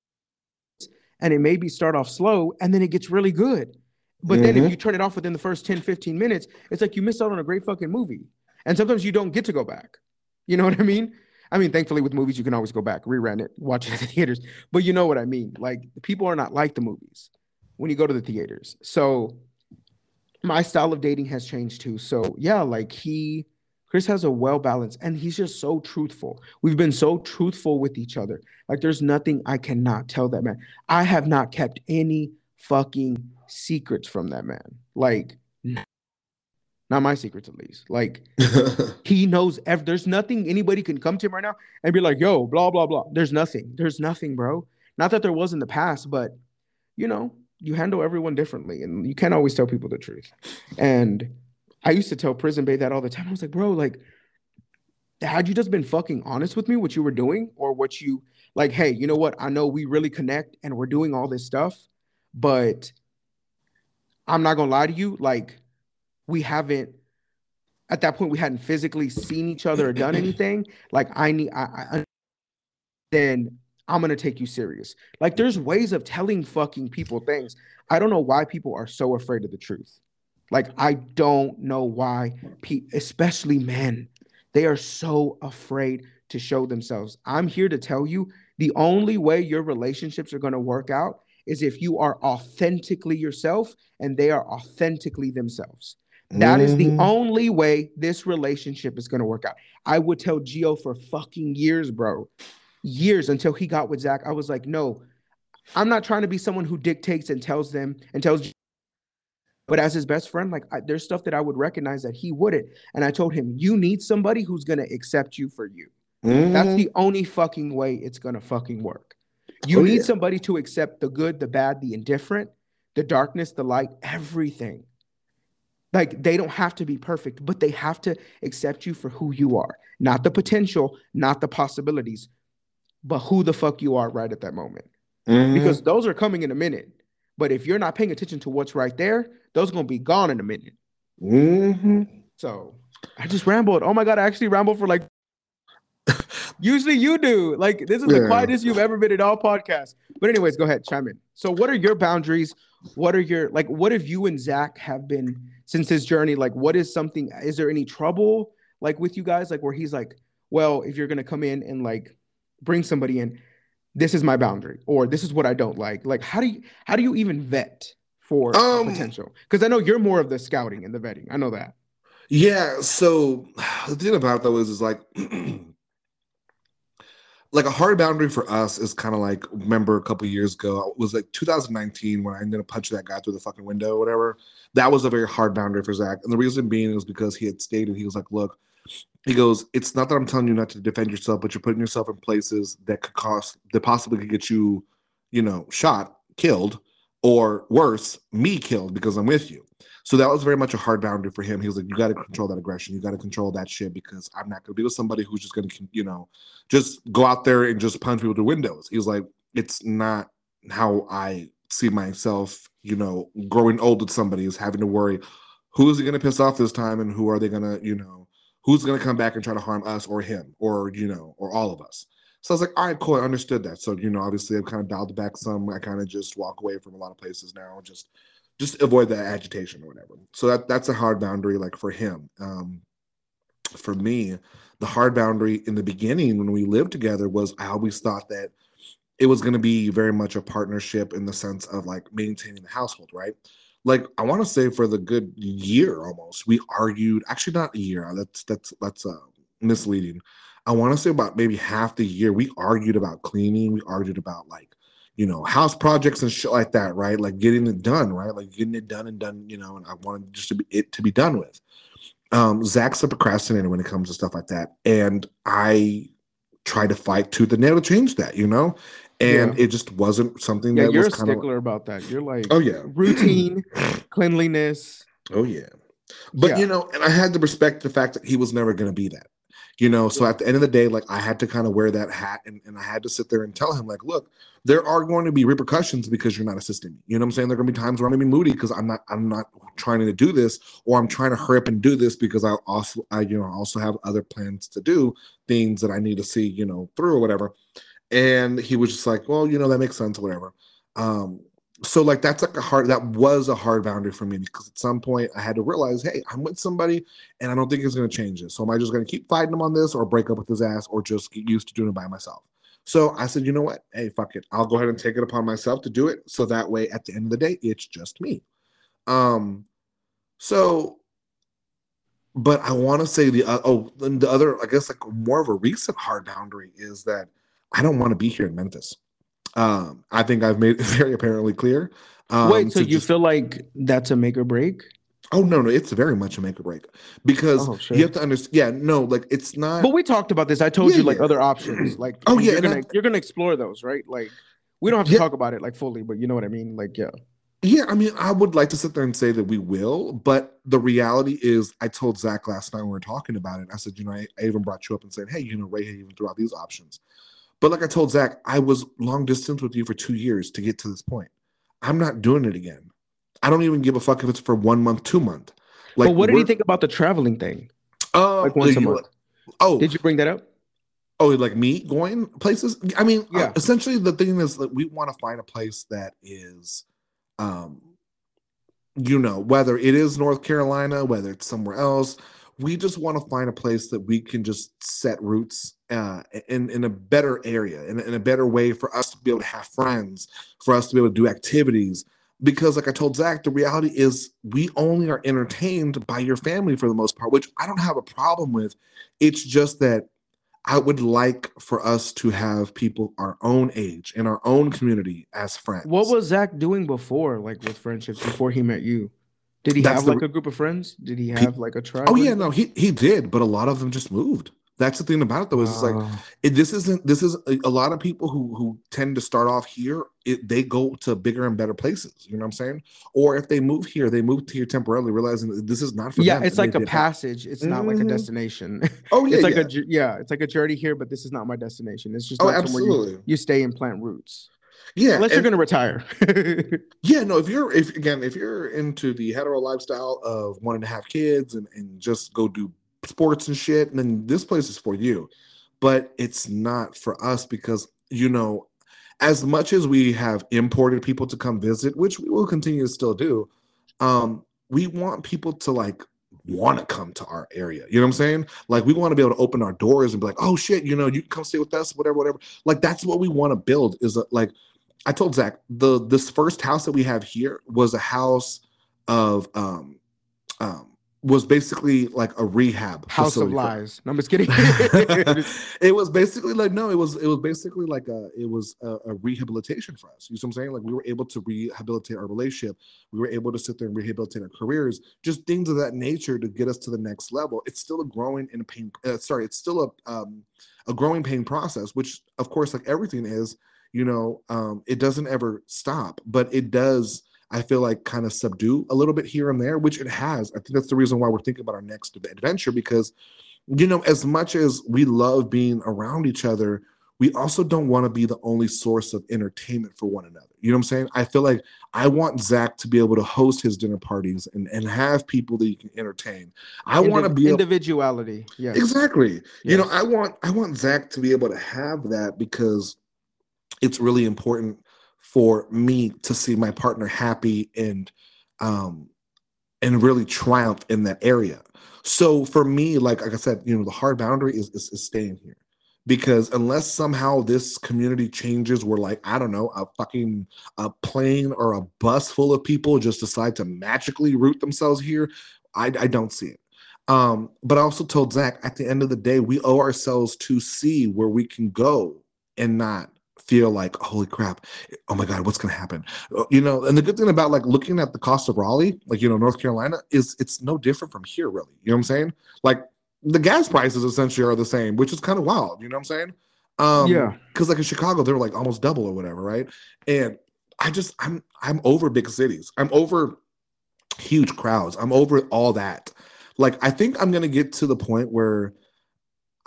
and it maybe start off slow and then it gets really good. But then if Mhm. you turn it off within the first ten, fifteen minutes, it's like you missed out on a great fucking movie. And sometimes you don't get to go back. You know what I mean? I mean, thankfully with movies, you can always go back, rerun it, watch it at the theaters. But you know what I mean? Like people are not like the movies when you go to the theaters. So my style of dating has changed too. So yeah, like he, Chris has a well balanced, and he's just so truthful. We've been so truthful with each other. Like there's nothing I cannot tell that man. I have not kept any fucking secrets from that man. Like not my secrets at least. Like he knows. Ev- there's nothing anybody can come to him right now and be like, "Yo, blah blah blah." There's nothing. There's nothing, bro. Not that there was in the past, but you know, you handle everyone differently, and you can't always tell people the truth. And I used to tell Prison Bay that all the time. I was like, bro, like, had you just been fucking honest with me, what you were doing, or what you like, hey, you know what? I know we really connect and we're doing all this stuff, but I'm not gonna lie to you, like, we haven't at that point we hadn't physically seen each other or done anything. Like, I need I, I then I'm gonna take you serious. Like, there's ways of telling fucking people things. I don't know why people are so afraid of the truth. Like, I don't know why, pe- especially men, they are so afraid to show themselves. I'm here to tell you the only way your relationships are gonna work out is if you are authentically yourself and they are authentically themselves. That is the Mhm. only way this relationship is gonna work out. I would tell Gio for fucking years, bro years until he got with Zach. I was like, no, I'm not trying to be someone who dictates and tells them and tells, but as his best friend, like I, there's stuff that I would recognize that he wouldn't. And I told him, you need somebody who's going to accept you for you. That's Mhm. the only fucking way it's going to fucking work. You Oh need yeah. somebody to accept the good, the bad, the indifferent, the darkness, the light, everything. Like they don't have to be perfect, but they have to accept you for who you are, not the potential, not the possibilities, but who the fuck you are right at that moment. Because Mhm. those are coming in a minute. But if you're not paying attention to what's right there, those are gonna be gone in a minute. Mhm. So I just rambled. Oh my god, I actually rambled for like usually you do. Like this is the Yeah. quietest you've ever been in all podcasts. But anyways, go ahead, chime in. So what are your boundaries? What are your like what have you and Zach have been since his journey? Like what is something is there any trouble like with you guys? Like where he's like, well, if you're gonna come in and like bring somebody in, this is my boundary or this is what I don't like. Like how do you how do you even vet for a Um. potential? Because I know you're more of the scouting and the vetting. I know that. Yeah. So the thing about it though is, is like, like a hard boundary for us is kind of like, remember a couple years ago, it was like two thousand nineteen when I ended up punching that guy through the fucking window or whatever. That was a very hard boundary for Zach, and the reason being was because he had stated, he was like, look, he goes, it's not that I'm telling you not to defend yourself, but you're putting yourself in places that could cost, that possibly could get you, you know, shot, killed, or worse, me killed because I'm with you. So that was very much a hard boundary for him. He was like, you got to control that aggression. You got to control that shit because I'm not going to be with somebody who's just going to, you know, just go out there and just punch people through windows. He was like, it's not how I see myself, you know, growing old with somebody is having to worry who's he going to piss off this time and who are they going to, you know, who's going to come back and try to harm us or him or, you know, or all of us. So I was like, all right, cool. I understood that. So, you know, obviously I've kind of dialed back some. I kind of just walk away from a lot of places now, just, just avoid that agitation or whatever. So that that's a hard boundary, like for him. Um, for me, the hard boundary in the beginning when we lived together was I always thought that it was going to be very much a partnership in the sense of like maintaining the household, right? Like I want to say for the good year almost, we argued. Actually, not a year. That's that's that's uh, misleading. I want to say about maybe half the year we argued about cleaning. We argued about like you know house projects and shit like that, right? Like getting it done, right? Like getting it done and done. You know, and I wanted just to be it to be done with. Um, Zach's a procrastinator when it comes to stuff like that, and I try to fight tooth and nail to change that, you know? Yeah. And it just wasn't something Yeah, that you're was a kind of, stickler about that. You're like oh, yeah. routine, cleanliness. Oh, yeah. But, you Yeah. know, and I had to respect the fact that he was never going to be that, you know? So Yeah. at the end of the day, like, I had to kind of wear that hat and, and I had to sit there and tell him, like, look, there are going to be repercussions because you're not assisting me. You know what I'm saying? There are going to be times where I'm going to be moody because I'm not, I'm not trying to do this, or I'm trying to hurry up and do this because I also, I, you know, also have other plans to do things that I need to see, you know, through or whatever. And he was just like, well, you know, that makes sense or whatever. Um, so like, that's like a hard, that was a hard boundary for me because at some point I had to realize, hey, I'm with somebody and I don't think it's going to change this. So am I just going to keep fighting him on this or break up with his ass or just get used to doing it by myself? So I said, you know what? Hey, fuck it. I'll go ahead and take it upon myself to do it. So that way, at the end of the day, it's just me. Um, so, but I want to say the, uh, oh, the other, I guess like more of a recent hard boundary is that I don't want to be here in Memphis. Um, I think I've made it very apparently clear. Um, Wait, so you just, feel like that's a make or break? Oh no, no, it's very much a make or break because oh, sure. you have to understand. Yeah, no, like it's not. But we talked about this. I told yeah, you like yeah. other options. Like, oh yeah, you're gonna I, you're gonna explore those, right? Like, we don't have to yeah. talk about it like fully, but you know what I mean. Like, yeah. Yeah, I mean, I would like to sit there and say that we will, but the reality is, I told Zach last night when we were talking about it. I said, you know, I, I even brought you up and said, hey, you know, Ray even threw out these options. But like I told Zach, I was long distance with you for two years to get to this point. I'm not doing it again. I don't even give a fuck if it's for one month, two month. Like, but what did you think about the traveling thing? Uh, like once a month. Oh, did you bring that up? Oh, like me going places? I mean, yeah. Uh, essentially, the thing is that we want to find a place that is, um, you know, whether it is North Carolina, whether it's somewhere else, we just want to find a place that we can just set roots uh, in in a better area, in, in a better way for us to be able to have friends, for us to be able to do activities. Because like I told Zach, the reality is we only are entertained by your family for the most part, which I don't have a problem with. It's just that I would like for us to have people our own age in our own community as friends. What was Zach doing before, like with friendships, before he met you? Did he That's have the, like a group of friends? Did he have like a tribe? Oh yeah, no, he he did, but a lot of them just moved. That's the thing about it, though, is uh, it's like it, this isn't this is a, a lot of people who who tend to start off here. It, they go to bigger and better places. You know what I'm saying? Or if they move here, they move here temporarily, realizing that this is not for yeah, them. Yeah, it's like a passage. That. It's mm-hmm. not like a destination. Oh yeah, it's like yeah. a yeah, it's like a journey here, but this is not my destination. It's just oh, not absolutely. somewhere you, you stay and plant roots. Yeah, unless and, you're gonna retire. yeah, no. If you're if again if you're into the hetero lifestyle of wanting to have kids and and just go do sports and shit, then this place is for you. But it's not for us because, you know, as much as we have imported people to come visit, which we will continue to still do, um, we want people to like want to come to our area. You know what I'm saying? Like we want to be able to open our doors and be like, oh shit, you know, you can come stay with us, whatever, whatever. Like that's what we want to build is a, like, I told Zach, the this first house that we have here was a house of um um was basically like a rehab house of lies. No, I'm just kidding. It was basically like no, it was it was basically like a it was a, a rehabilitation for us. You know what I'm saying? Like we were able to rehabilitate our relationship. We were able to sit there and rehabilitate our careers, just things of that nature to get us to the next level. It's still a growing and a pain. Uh, sorry, it's still a um a growing pain process, which of course, like everything is. You know, um, it doesn't ever stop, but it does. I feel like kind of subdue a little bit here and there, which it has. I think that's the reason why we're thinking about our next adventure because, you know, as much as we love being around each other, we also don't want to be the only source of entertainment for one another. You know what I'm saying? I feel like I want Zach to be able to host his dinner parties and, and have people that he can entertain. I Indiv- want to be individuality. Yeah, exactly. Yes. You know, I want I want Zach to be able to have that because it's really important for me to see my partner happy and um and really triumph in that area. So for me, like like I said, you know, the hard boundary is, is, is staying here. Because unless somehow this community changes where like, I don't know, a fucking a plane or a bus full of people just decide to magically root themselves here, I, I don't see it. Um, but I also told Zach, at the end of the day, we owe ourselves to see where we can go and not feel like, holy crap, oh my God, what's going to happen? You know, and the good thing about like looking at the cost of Raleigh, like, you know, North Carolina is it's no different from here, really. You know what I'm saying? Like the gas prices essentially are the same, which is kind of wild. You know what I'm saying? Um, yeah. Cause like in Chicago, they're like almost double or whatever. Right. And I just, I'm, I'm over big cities. I'm over huge crowds. I'm over all that. Like, I think I'm going to get to the point where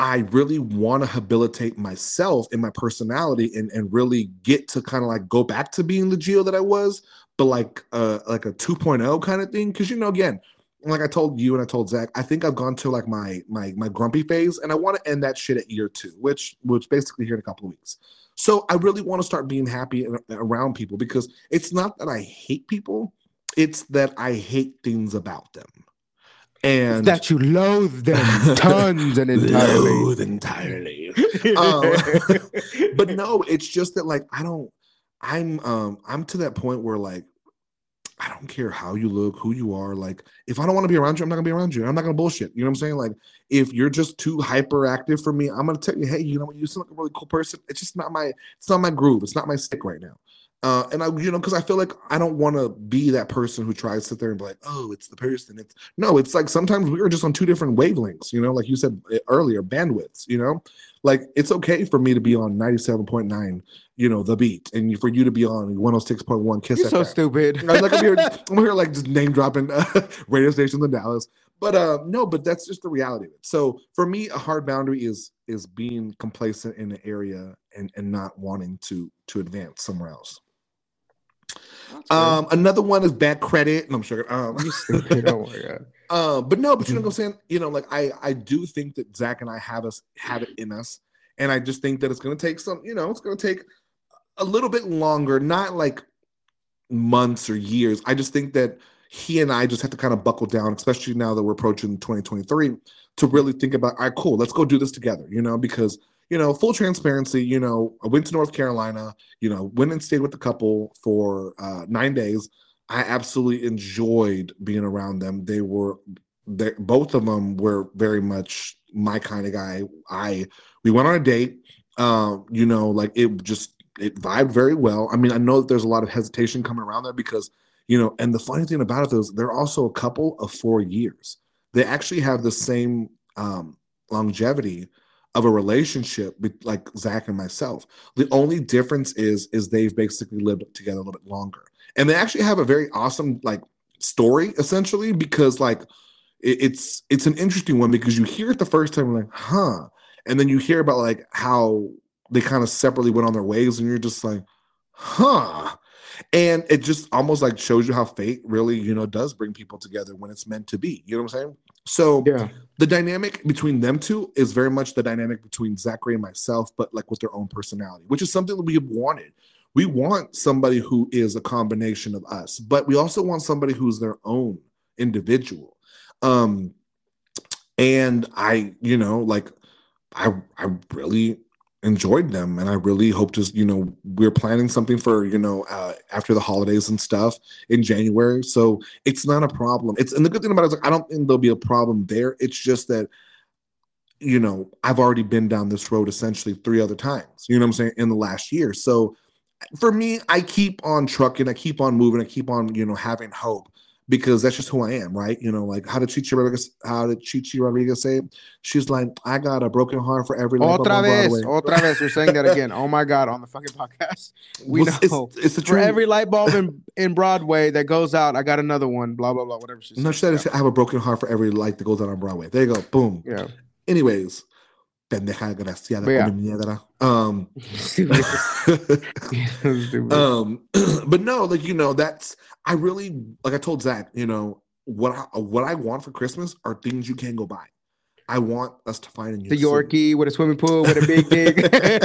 I really want to habilitate myself and my personality and, and really get to kind of like go back to being the Gio that I was, but like uh like a 2.0 kind of thing. Cause you know, again, like I told you and I told Zach, I think I've gone to like my my my grumpy phase and I want to end that shit at year two, which which basically here in a couple of weeks. So I really want to start being happy around people because it's not that I hate people, it's that I hate things about them. And that you loathe them tons and entirely. Loathe entirely. um, but no, it's just that like I don't. I'm um I'm to that point where like I don't care how you look, who you are. Like if I don't want to be around you, I'm not gonna be around you. I'm not gonna bullshit. You know what I'm saying? Like if you're just too hyperactive for me, I'm gonna tell you, hey, you know what? You seem like a really cool person. It's just not my. It's not my groove. It's not my stick right now. Uh, and I, you know, because I feel like I don't want to be that person who tries to sit there and be like, oh, it's the person. It's no, it's like sometimes we are just on two different wavelengths, you know, like you said earlier, bandwidths, you know, like it's okay for me to be on ninety-seven point nine, you know, the beat, and for you to be on one oh six point one Kiss You're F M. So stupid. I'm like, I'm here, I'm here like just name dropping uh, radio stations in Dallas. But uh, no, but that's just the reality of it. So for me, a hard boundary is is being complacent in an area and, and not wanting to to advance somewhere else. Um, another one is bad credit. No, I'm sure. Um, you stupid. Oh my god. Um, but no, but you know what I'm saying? You know, like I, I do think that Zach and I have us have it in us. And I just think that it's gonna take some, you know, it's gonna take a little bit longer, not like months or years. I just think that he and I just have to kind of buckle down, especially now that we're approaching twenty twenty-three, to really think about, all right, cool, let's go do this together, you know, because you know, full transparency, you know, I went to North Carolina, you know, went and stayed with the couple for uh, nine days. I absolutely enjoyed being around them. They were, they, both of them were very much my kind of guy. I, we went on a date, uh, you know, like it just, it vibed very well. I mean, I know that there's a lot of hesitation coming around there because, you know, and the funny thing about it is they're also a couple of four years. They actually have the same um, longevity of a relationship like Zach and myself. The only difference is is they've basically lived together a little bit longer. And they actually have a very awesome like story essentially because like it, it's it's an interesting one because you hear it the first time like, huh? And then you hear about like how they kind of separately went on their ways and you're just like, huh? And it just almost like shows you how fate really, you know, does bring people together when it's meant to be. You know what I'm saying? So yeah. The dynamic between them two is very much the dynamic between Zachary and myself, but like with their own personality, which is something that we have wanted. We want somebody who is a combination of us, but we also want somebody who's their own individual. Um, and I, you know, like I, I really enjoyed them and I really hope to, you know, we're planning something for, you know, uh, after the holidays and stuff in January. So it's not a problem. It's, and the good thing about it is like, I don't think there'll be a problem there. It's just that, you know, I've already been down this road essentially three other times, you know what I'm saying, in the last year. So for me, I keep on trucking, I keep on moving, I keep on, you know, having hope. Because that's just who I am, right? You know, like how did Chichi Rodriguez, how did Chichi Rodriguez say it? She's like, I got a broken heart for every light bulb on Broadway. Otra vez, you're saying that again. Oh my God, on the fucking podcast. We well, know. It's, it's the for truth. Every light bulb in, in Broadway that goes out, I got another one, blah, blah, blah, whatever she said. No, she said yeah. I have a broken heart for every light that goes out on Broadway. There you go, boom. Yeah. Anyways, pendeja graciada con mierda. Um, um, but no, like, you know, that's, I really, like I told Zach, you know, what I, what I want for Christmas are things you can't go buy. I want us to find a new the Yorkie city. With a swimming pool with a big dig.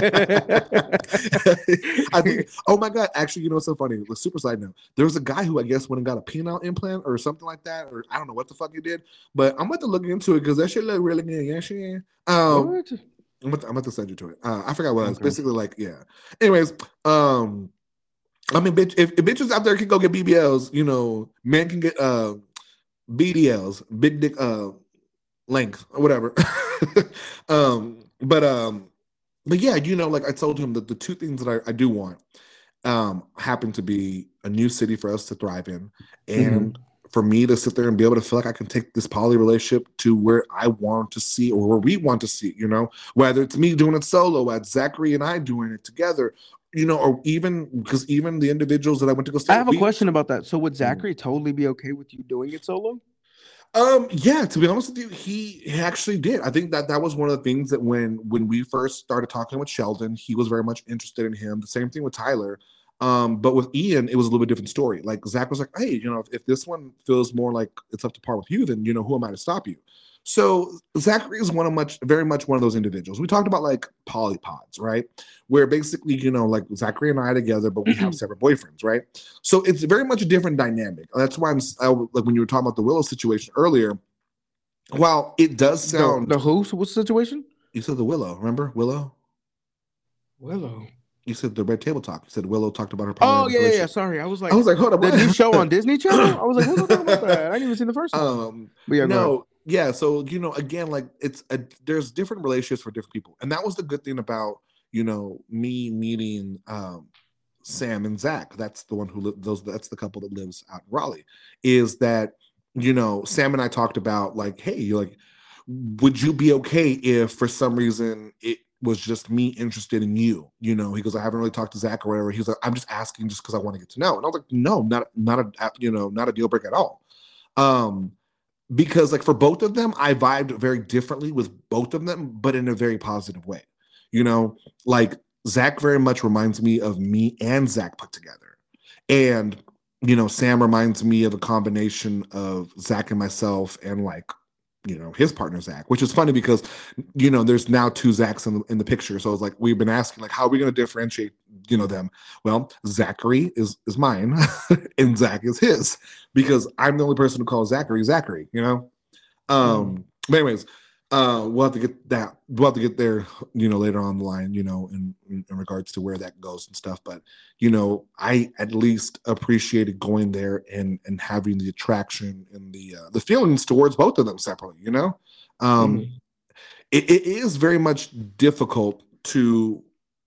I think, oh my God, actually, you know what's so funny? The super side note. There was a guy who I guess went and got a penile implant or something like that, or I don't know what the fuck he did, but I'm about to look into it because that shit look really good. Yeah, she um, what? I'm about, to, I'm about to send you to it. Uh, I forgot what okay. it was. Basically, like, yeah. Anyways, um, I mean, bitch, if, if bitches out there can go get B B Ls, you know, men can get uh, B D Ls, big dick uh, length or whatever. um, but um, but yeah, you know, like I told him that the two things that I, I do want um, happen to be a new city for us to thrive in, and mm-hmm. for me to sit there and be able to feel like I can take this poly relationship to where I want to see or where we want to see, you know, whether it's me doing it solo, whether it's Zachary and I doing it together. You know, or even because even the individuals that I went to go stay I have with, a question about that. So would Zachary mm-hmm. totally be okay with you doing it solo? Um, yeah, to be honest with you, he, he actually did. I think that that was one of the things that when when we first started talking with Sheldon, he was very much interested in him. The same thing with Tyler. Um, but with Ian, it was a little bit different story. Like Zach was like, hey, you know, if, if this one feels more like it's up to par with you, then you know, who am I to stop you? So Zachary is one of much, very much one of those individuals. We talked about like polypods, right? Where basically, you know, like Zachary and I are together, but we have separate boyfriends, right? So it's very much a different dynamic. That's why I'm I, like when you were talking about the Willow situation earlier. While it does The sound, the who? What situation? you said the Willow. Remember Willow? Willow. You said the Red Table Talk. You said Willow talked about her Oh polyamorous yeah, yeah, yeah. relationship. Sorry, I was I like, was like, hold up, the what? new show on Disney Channel. I was like, who's talking about that? I didn't even see the first one. Um, But yeah, go ahead. no, yeah. So you know, again, like it's a, there's different relationships for different people, and that was the good thing about you know me meeting um, Sam and Zach. That's the one who li- those. That's the couple that lives out in Raleigh. Is that you know Sam and I talked about like, hey, you're like, would you be okay if for some reason it was just me interested in you? You know, he goes, I haven't really talked to Zach or whatever. He's like, I'm just asking just because I want to get to know. And I was like, no, not not a you know not a deal breaker at all. Um, because like for both of them, I vibed very differently with both of them, but in a very positive way. You know, like Zach very much reminds me of me and Zach put together. And, you know, Sam reminds me of a combination of Zach and myself and like, you know, his partner Zach, which is funny because, you know, there's now two Zachs in the, in the picture. So it's like, we've been asking like, how are we going to differentiate, you know, them? Well, Zachary is, is mine and Zach is his because I'm the only person who calls Zachary Zachary, you know? Um, mm. But anyways, uh, we'll have to get that, we'll have to get there, you know, later on the line, you know, in, in, in regards to where that goes and stuff. But, you know, I at least appreciated going there and, and having the attraction and the, uh, the feelings towards both of them separately, you know? Um, mm-hmm. it, it is very much difficult to,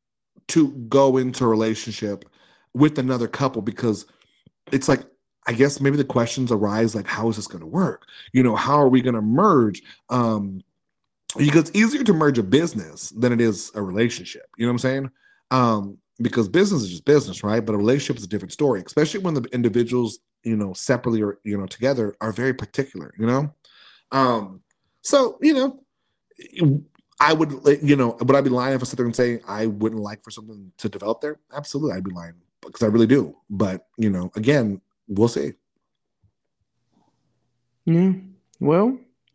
to go into a relationship with another couple because it's like, I guess maybe the questions arise like, how is this going to work? You know, how are we going to merge? Um, because it's easier to merge a business than it is a relationship. You know what I'm saying? Um, because business is just business, right? But a relationship is a different story, especially when the individuals, you know, separately or, you know, together are very particular, you know? Um, so, you know, I would, you know, would I be lying if I sit there and say I wouldn't like for something to develop there? Absolutely, I'd be lying because I really do. But, you know, again, we'll see. Yeah. Well,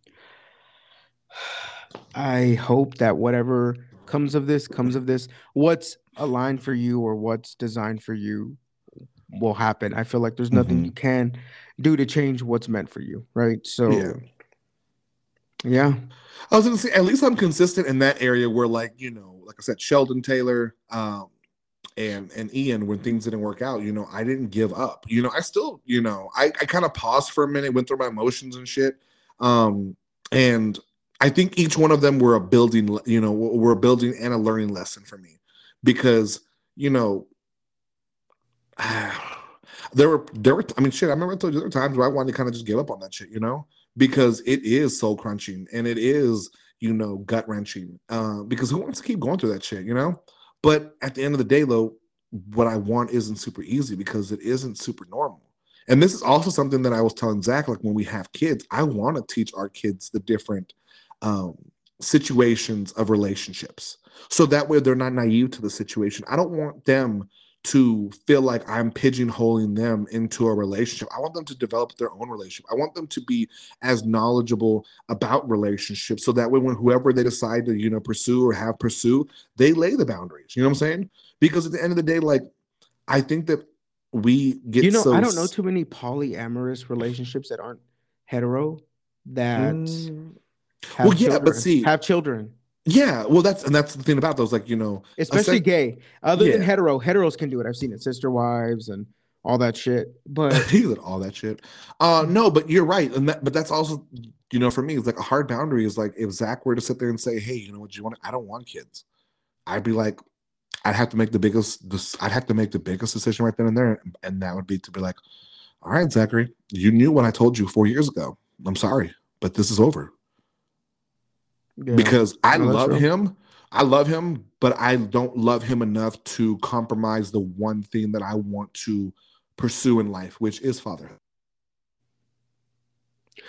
I hope that whatever comes of this comes of this. What's aligned for you or what's designed for you will happen. I feel like there's nothing mm-hmm. you can do to change what's meant for you, right? So, yeah. yeah. I was going to say, at least I'm consistent in that area where, like, you know, like I said, Sheldon Taylor, um, and and Ian, when things didn't work out, you know, I didn't give up. You know, I still, you know, I, I kind of paused for a minute, went through my emotions and shit. Um, and I think each one of them were a building, you know, were a building and a learning lesson for me. Because, you know, there were, there were, I mean, shit, I remember I told you there were times where I wanted to kind of just give up on that shit, you know, because it is soul crunching and it is, you know, gut wrenching. Uh, because who wants to keep going through that shit, you know? But at the end of the day, though, what I want isn't super easy because it isn't super normal. And this is also something that I was telling Zach, like when we have kids, I want to teach our kids the different um, situations of relationships. So that way they're not naive to the situation. I don't want them to feel like I'm pigeonholing them into a relationship. I want them to develop their own relationship. I want them to be as knowledgeable about relationships so that way when whoever they decide to, you know, pursue or have pursue, they lay the boundaries. You know what I'm saying? Because at the end of the day, like, I think that we get You know, so I don't know too many polyamorous relationships that aren't hetero that mm. have well, yeah, children, but see, have children. Yeah, well, that's and that's the thing about those, like, you know, especially said, gay. Other yeah. than hetero, heteros can do it. I've seen it, sister wives and all that shit. But all that shit. Uh, no, but you're right, and that, but that's also, you know, for me, it's like a hard boundary. Is like if Zach were to sit there and say, "Hey, you know what, you want? I don't want kids," I'd be like, I'd have to make the biggest. This, I'd have to make the biggest decision right then and there, and that would be to be like, "All right, Zachary, you knew what I told you four years ago. I'm sorry, but this is over." Yeah. Because I no, love true. him. I love him, but I don't love him enough to compromise the one thing that I want to pursue in life, which is fatherhood.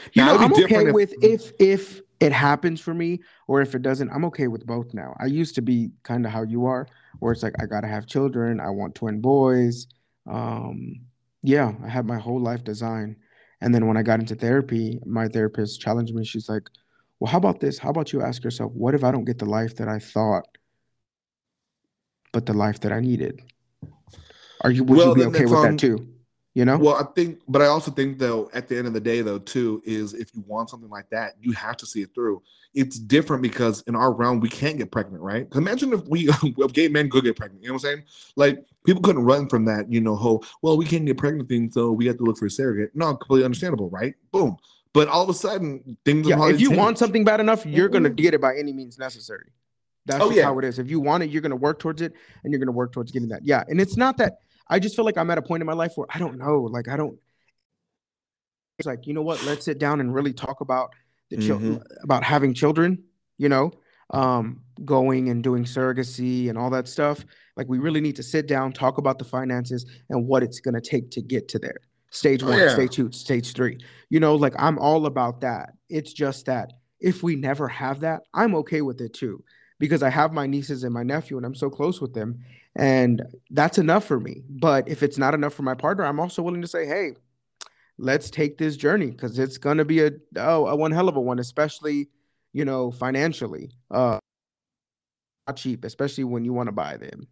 You Now, know, it'd I'm be okay different if with if if it happens for me or if it doesn't. I'm okay with both now. I used to be kind of how you are, where it's like I gotta have children. I want twin boys. Um, yeah, I had my whole life designed. And then when I got into therapy, my therapist challenged me. She's like, "Well, how about this? How about you ask yourself, what if I don't get the life that I thought, but the life that I needed? Are you would you well, be then okay that's with that on. too? You know?" Well, I think, but I also think though, at the end of the day, though, too, is if you want something like that, you have to see it through. It's different because in our realm, we can't get pregnant, right? 'Cause imagine if we, if gay men could get pregnant. You know what I'm saying? Like people couldn't run from that, you know, whole, well, we can't get pregnant thing, so we have to look for a surrogate. No, completely understandable, right? Boom. But all of a sudden, things will Yeah, if probably you want change. something bad enough, you're gonna Mhm. get it by any means necessary. That's Oh just yeah. how it is. If you want it, you're gonna work towards it, and you're gonna work towards getting that. Yeah, and it's not that I just feel like I'm at a point in my life where I don't know, like I don't. It's like you know what? Let's sit down and really talk about the chil- Mm-hmm. about having children. You know, um, going and doing surrogacy and all that stuff. Like we really need to sit down, talk about the finances and what it's gonna take to get to there. Stage Oh one, yeah. stage two, stage three. You know, like I'm all about that. It's just that if we never have that, I'm okay with it too because I have my nieces and my nephew and I'm so close with them. And that's enough for me. But if it's not enough for my partner, I'm also willing to say, hey, let's take this journey because it's going to be a, oh, a one hell of a one, especially, you know, financially. Uh, not cheap, especially when you want to buy them.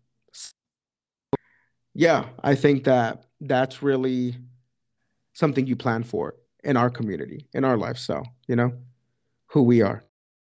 Yeah, I think that that's really something you plan for in our community, in our lifestyle, you know, who we are.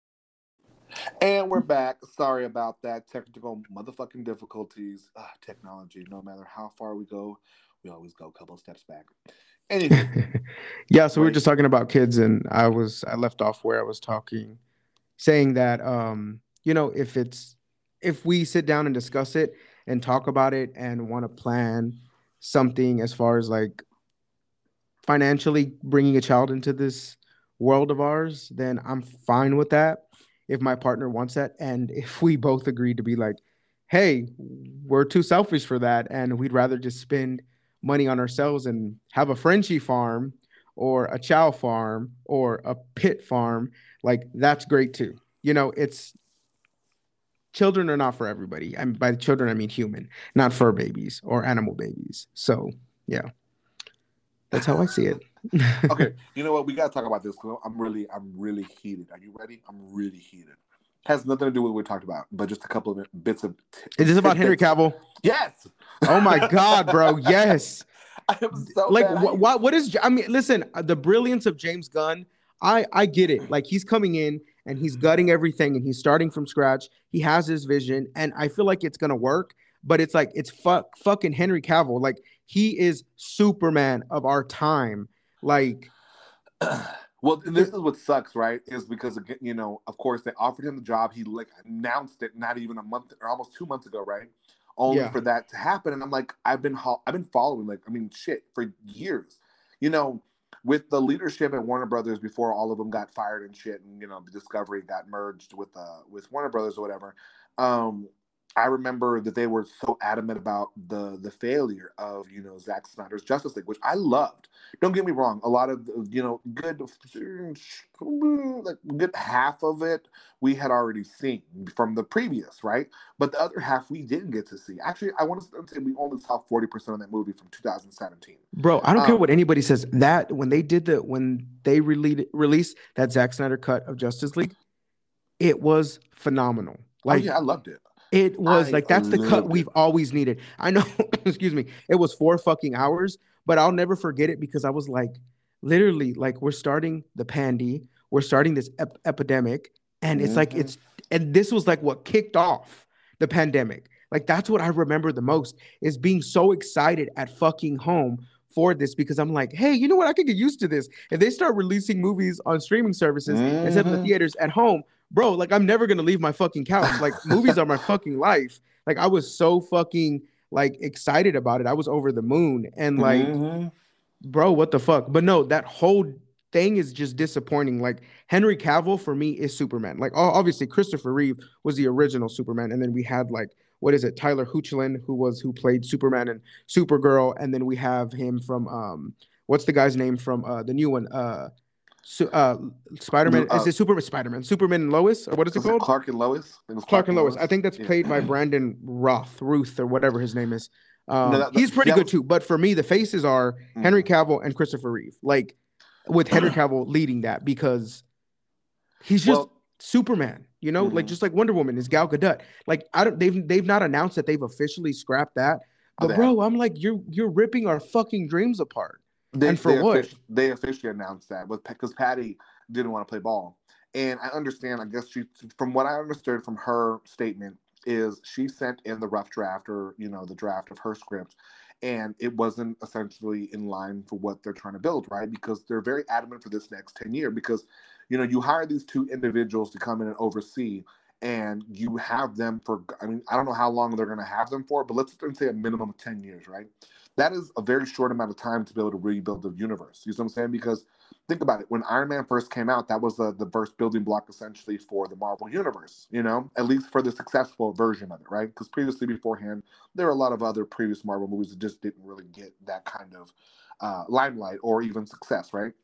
And we're back. Sorry about that. Technical motherfucking difficulties. Ugh, technology. No matter how far we go, we always go a couple of steps back. Anywho, Yeah, so we were right. just talking about kids and I was I left off where I was talking saying that um you know if it's if we sit down and discuss it and talk about it and want to plan something as far as like financially bringing a child into this world of ours, then I'm fine with that if my partner wants that and if we both agree to be like, hey, we're too selfish for that and we'd rather just spend money on ourselves and have a Frenchie farm or a chow farm or a pit farm, like that's great too. You know, it's children are not for everybody. And by children I mean human, not fur babies or animal babies. So yeah, that's how I see it. Okay, you know what? We gotta talk about this. I'm really, I'm really heated. Are you ready? I'm really heated. Has nothing to do with what we talked about, but just a couple of bits of, t- Is of this about Henry tidbits. Cavill? Yes. Oh my God, bro. Yes. I am so Like mad. I what what what is I mean, listen, uh, the brilliance of James Gunn, I I get it. Like he's coming in and he's gutting everything and he's starting from scratch. He has his vision and I feel like it's going to work, but it's like it's fuck fucking Henry Cavill. Like he is Superman of our time. Like Well, and this it, is what sucks, right? Is because again, you know, of course, they offered him the job. He like announced it not even a month or almost two months ago, right? Only yeah. for that to happen. And I'm like, I've been ho- I've been following, like, I mean, shit, for years. You know, with the leadership at Warner Brothers before all of them got fired and shit, and you know, the Discovery got merged with uh with Warner Brothers or whatever. Um, I remember that they were so adamant about the the failure of you know Zack Snyder's Justice League, which I loved. Don't get me wrong, a lot of you know good, like good half of it we had already seen from the previous, right? But the other half we didn't get to see. Actually, I want to say we only saw forty percent of that movie from two thousand seventeen. Bro, I don't care Um, what anybody says. That when they did the when they released released that Zack Snyder cut of Justice League, it was phenomenal. oh Like yeah, I loved it. it was I like that's the cut loved it. we've always needed. I know, excuse me, it was four fucking hours, but I'll never forget it because I was like, literally, like we're starting the pandy, we're starting this ep- epidemic, and it's like Mm-hmm. it's and this was like what kicked off the pandemic. Like that's what I remember the most is being so excited at fucking home for this because I'm like, hey, you know what? I could get used to this. If they start releasing movies on streaming services instead of the Mm-hmm. theaters at home, bro, like I'm never gonna leave my fucking couch. Like movies are my fucking life. Like I was so fucking like excited about it. I was over the moon. And like, Mm-hmm. bro, what the fuck? But no, that whole thing is just disappointing. Like Henry Cavill for me is Superman. Like obviously Christopher Reeve was the original Superman, and then we had like what is it, Tyler Hoechlin, who was who played Superman and Supergirl, and then we have him from um, what's the guy's name from uh the new one? Uh, So, uh, Spider-Man is Uh, it Super Spider-Man? Superman and Lois, or what is it was it called? Clark and Lois? I think it was Clark Clark and and Lois. I Lois. think that's Yeah. played by Brandon Roth, Ruth, or whatever his name is. No, Um, that, that, he's pretty that good was. too. But for me, the faces are Henry Mm. Cavill and Christopher Reeve. Like with Henry Cavill leading that because he's just Well, Superman, you know, like mhm. just like Wonder Woman is Gal Gadot. Like I don't, they've they've not announced that they've officially scrapped that. Oh, But they have. bro, I'm like, you're you're ripping our fucking dreams apart, They and for they what? officially they officially announced that with because Patty didn't want to play ball, and I understand. I guess she, from what I understood from her statement, is she sent in the rough draft or you know the draft of her script, and it wasn't essentially in line for what they're trying to build, right? Because they're very adamant for this next ten year because, you know, you hire these two individuals to come in and oversee. And you have them for, I mean, I don't know how long they're going to have them for, but let's say a minimum of ten years, right? That is a very short amount of time to be able to rebuild the universe. You see what I'm saying? Because think about it. When Iron Man first came out, that was the, the first building block essentially for the Marvel universe, you know, at least for the successful version of it, right? Because previously, beforehand, there were a lot of other previous Marvel movies that just didn't really get that kind of uh, limelight or even success, right?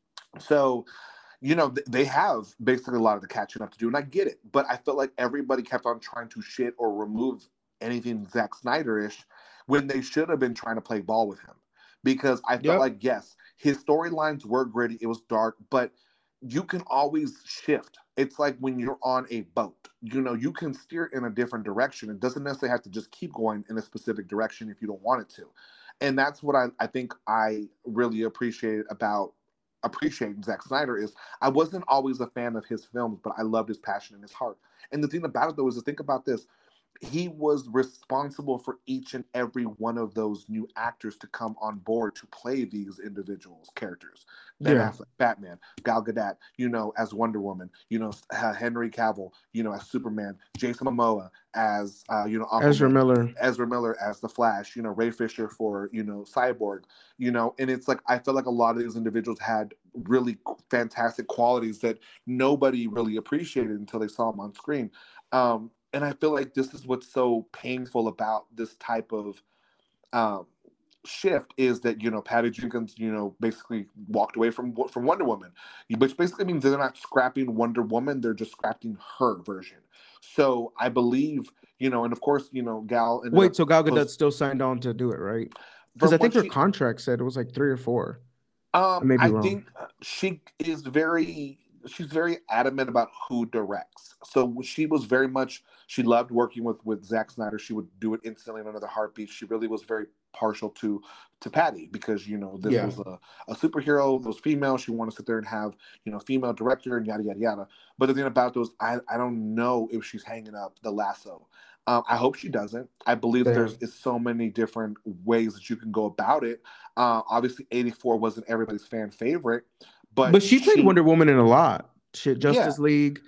So, you know, th- they have basically a lot of the catching up to do, and I get it. But I felt like everybody kept on trying to shit or remove anything Zack Snyder-ish when they should have been trying to play ball with him. Because I felt Yep. like, yes, his storylines were gritty, it was dark, but you can always shift. It's like when you're on a boat, you know, you can steer in a different direction. It doesn't necessarily have to just keep going in a specific direction if you don't want it to. And that's what I, I think I really appreciated about appreciating Zack Snyder is I wasn't always a fan of his films, but I loved his passion and his heart. And the thing about it though is to think about this. He was responsible for each and every one of those new actors to come on board to play these individuals characters. Ben Yeah. Affleck, Batman, Gal Gadot, you know, as Wonder Woman, you know, Henry Cavill, you know, as Superman, Jason Momoa as, uh, you know, Ezra Aquaman, Miller. Ezra Miller as the Flash, you know, Ray Fisher for, you know, Cyborg, you know, and it's like I felt like a lot of these individuals had really fantastic qualities that nobody really appreciated until they saw them on screen. Um, and I feel like this is what's so painful about this type of um, shift is that you know Patty Jenkins, you know, basically walked away from from Wonder Woman, which basically means they're not scrapping Wonder Woman; they're just scrapping her version. So I believe, you know, and of course, you know, Gal ended Wait, up so Gal Gadot close still signed on to do it, right? Because I from what think her she contract said it was like three or four. I Um, may be I wrong. think she is very she's very adamant about who directs. So she was very much she loved working with with Zack Snyder. She would do it instantly in another heartbeat. She really was very partial to to Patty because you know this Yeah. was a, a superhero that was female. She wanted to sit there and have you know female director and yada yada yada. But the thing about those, I I don't know if she's hanging up the lasso. Um, I hope she doesn't. I believe that there's Same. is so many different ways that you can go about it. Uh, obviously, eighty-four wasn't everybody's fan favorite, but But she played she, Wonder Woman in a lot. Shit, yeah, Justice League.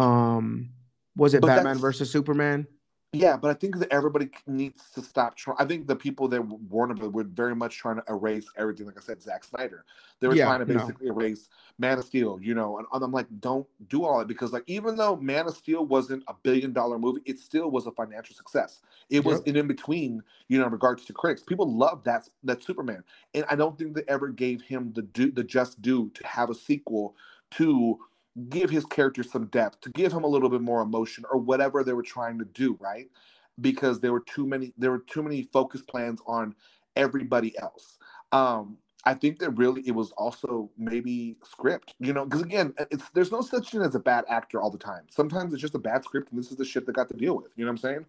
Um, was it but Batman that's versus Superman? yeah, but I think that everybody needs to stop trying. I think the people that Warner Bros. Were very much trying to erase everything. Like I said, Zack Snyder, they were Yeah, trying to no. basically erase Man of Steel. You know, and, and I'm like, don't do all that because like even though Man of Steel wasn't a billion dollar movie, it still was a financial success. It was Yep. in, in between, you know, in regards to critics, people loved that that Superman, and I don't think they ever gave him the due, the just due to have a sequel to give his character some depth, to give him a little bit more emotion or whatever they were trying to do, right? Because there were too many there were too many focus plans on everybody else. Um I think that really it was also maybe script, you know, because again, it's there's no such thing as a bad actor all the time. Sometimes it's just a bad script, and this is the shit they got to deal with. You know what I'm saying?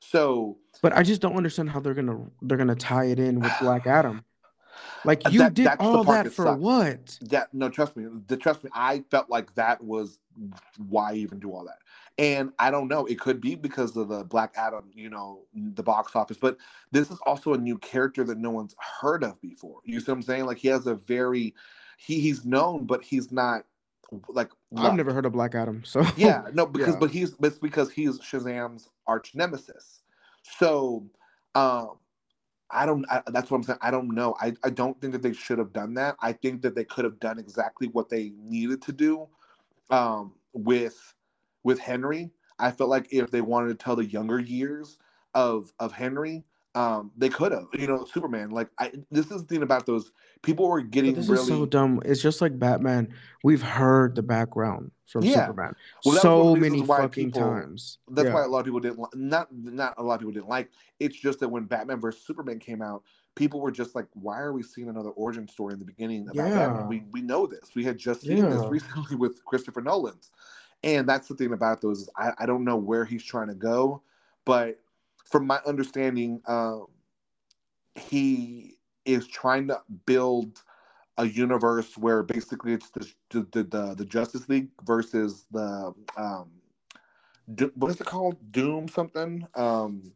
So But I just don't understand how they're gonna they're gonna tie it in with Black Adam. Like you that did that's the all part that that for sucks. what? That no, trust me, the, trust me. I felt like that was why even do all that, and I don't know. It could be because of the Black Adam, you know, the box office. But this is also a new character that no one's heard of before. You see what I'm saying? Like he has a very, he he's known, but he's not like I've never loved. heard of Black Adam, so Yeah, no, because yeah. but he's it's because he's Shazam's arch nemesis. So, um, I don't. I, that's what I'm saying. I don't know. I, I don't think that they should have done that. I think that they could have done exactly what they needed to do um, with with Henry. I felt like if they wanted to tell the younger years of of Henry, Um, they could have, you know, Superman. Like, I, this is the thing about those people were But getting this is so really, dumb. It's just like Batman. We've heard the background from yeah. Superman Well, that was one of so the reasons many why fucking people. times. That's why Yeah. a lot of people didn't li- not not a lot of people didn't like. It's just that when Batman versus Superman came out, people were just like, "Why are we seeing another origin story in the beginning about Batman? Yeah. We we know this. We had just seen this Yeah. recently with Christopher Nolan's." And that's the thing about those. Is I I don't know where he's trying to go, but from my understanding, um, he is trying to build a universe where basically it's the the the, the Justice League versus the um Do, what is it called? Doom something? Um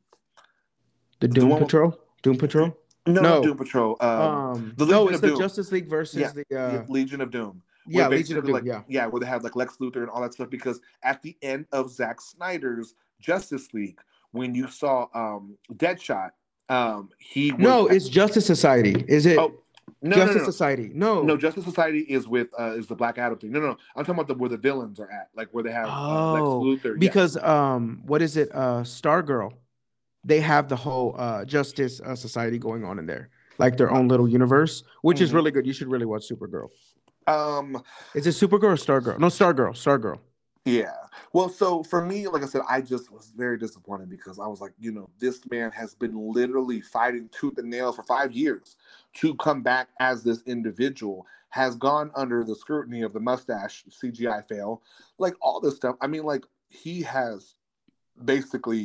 The the Doom one with Patrol? Doom Patrol? no, not No. Doom Patrol. Um Um, the no, Legion it's of the Doom. Justice League Yeah, versus the yeah, uh Legion of Doom. Where yeah, Legion of basically Doom, like yeah. yeah, where they have like Lex Luthor and all that stuff because at the end of Zack Snyder's Justice League, when you saw um Deadshot, um he was No, at, it's Justice Society. Is it oh no no no Justice no Society? no, No. Justice Society is with uh is the Black Adam thing. No, no, no. I'm talking about the where the villains are at, like where they have uh Lex Oh, Luthor. Yes. because um what is it? Uh Stargirl. They have the whole uh Justice uh, Society going on in there. Like their own little universe, which is Mhm. really good. You should really watch Supergirl. Um, Is it Supergirl or Stargirl? No, Stargirl. Stargirl. yeah. Well, so for me, like I said, I just was very disappointed because I was like, you know, this man has been literally fighting tooth and nail for five years to come back as this individual, has gone under the scrutiny of the mustache C G I fail, like all this stuff. I mean, like he has basically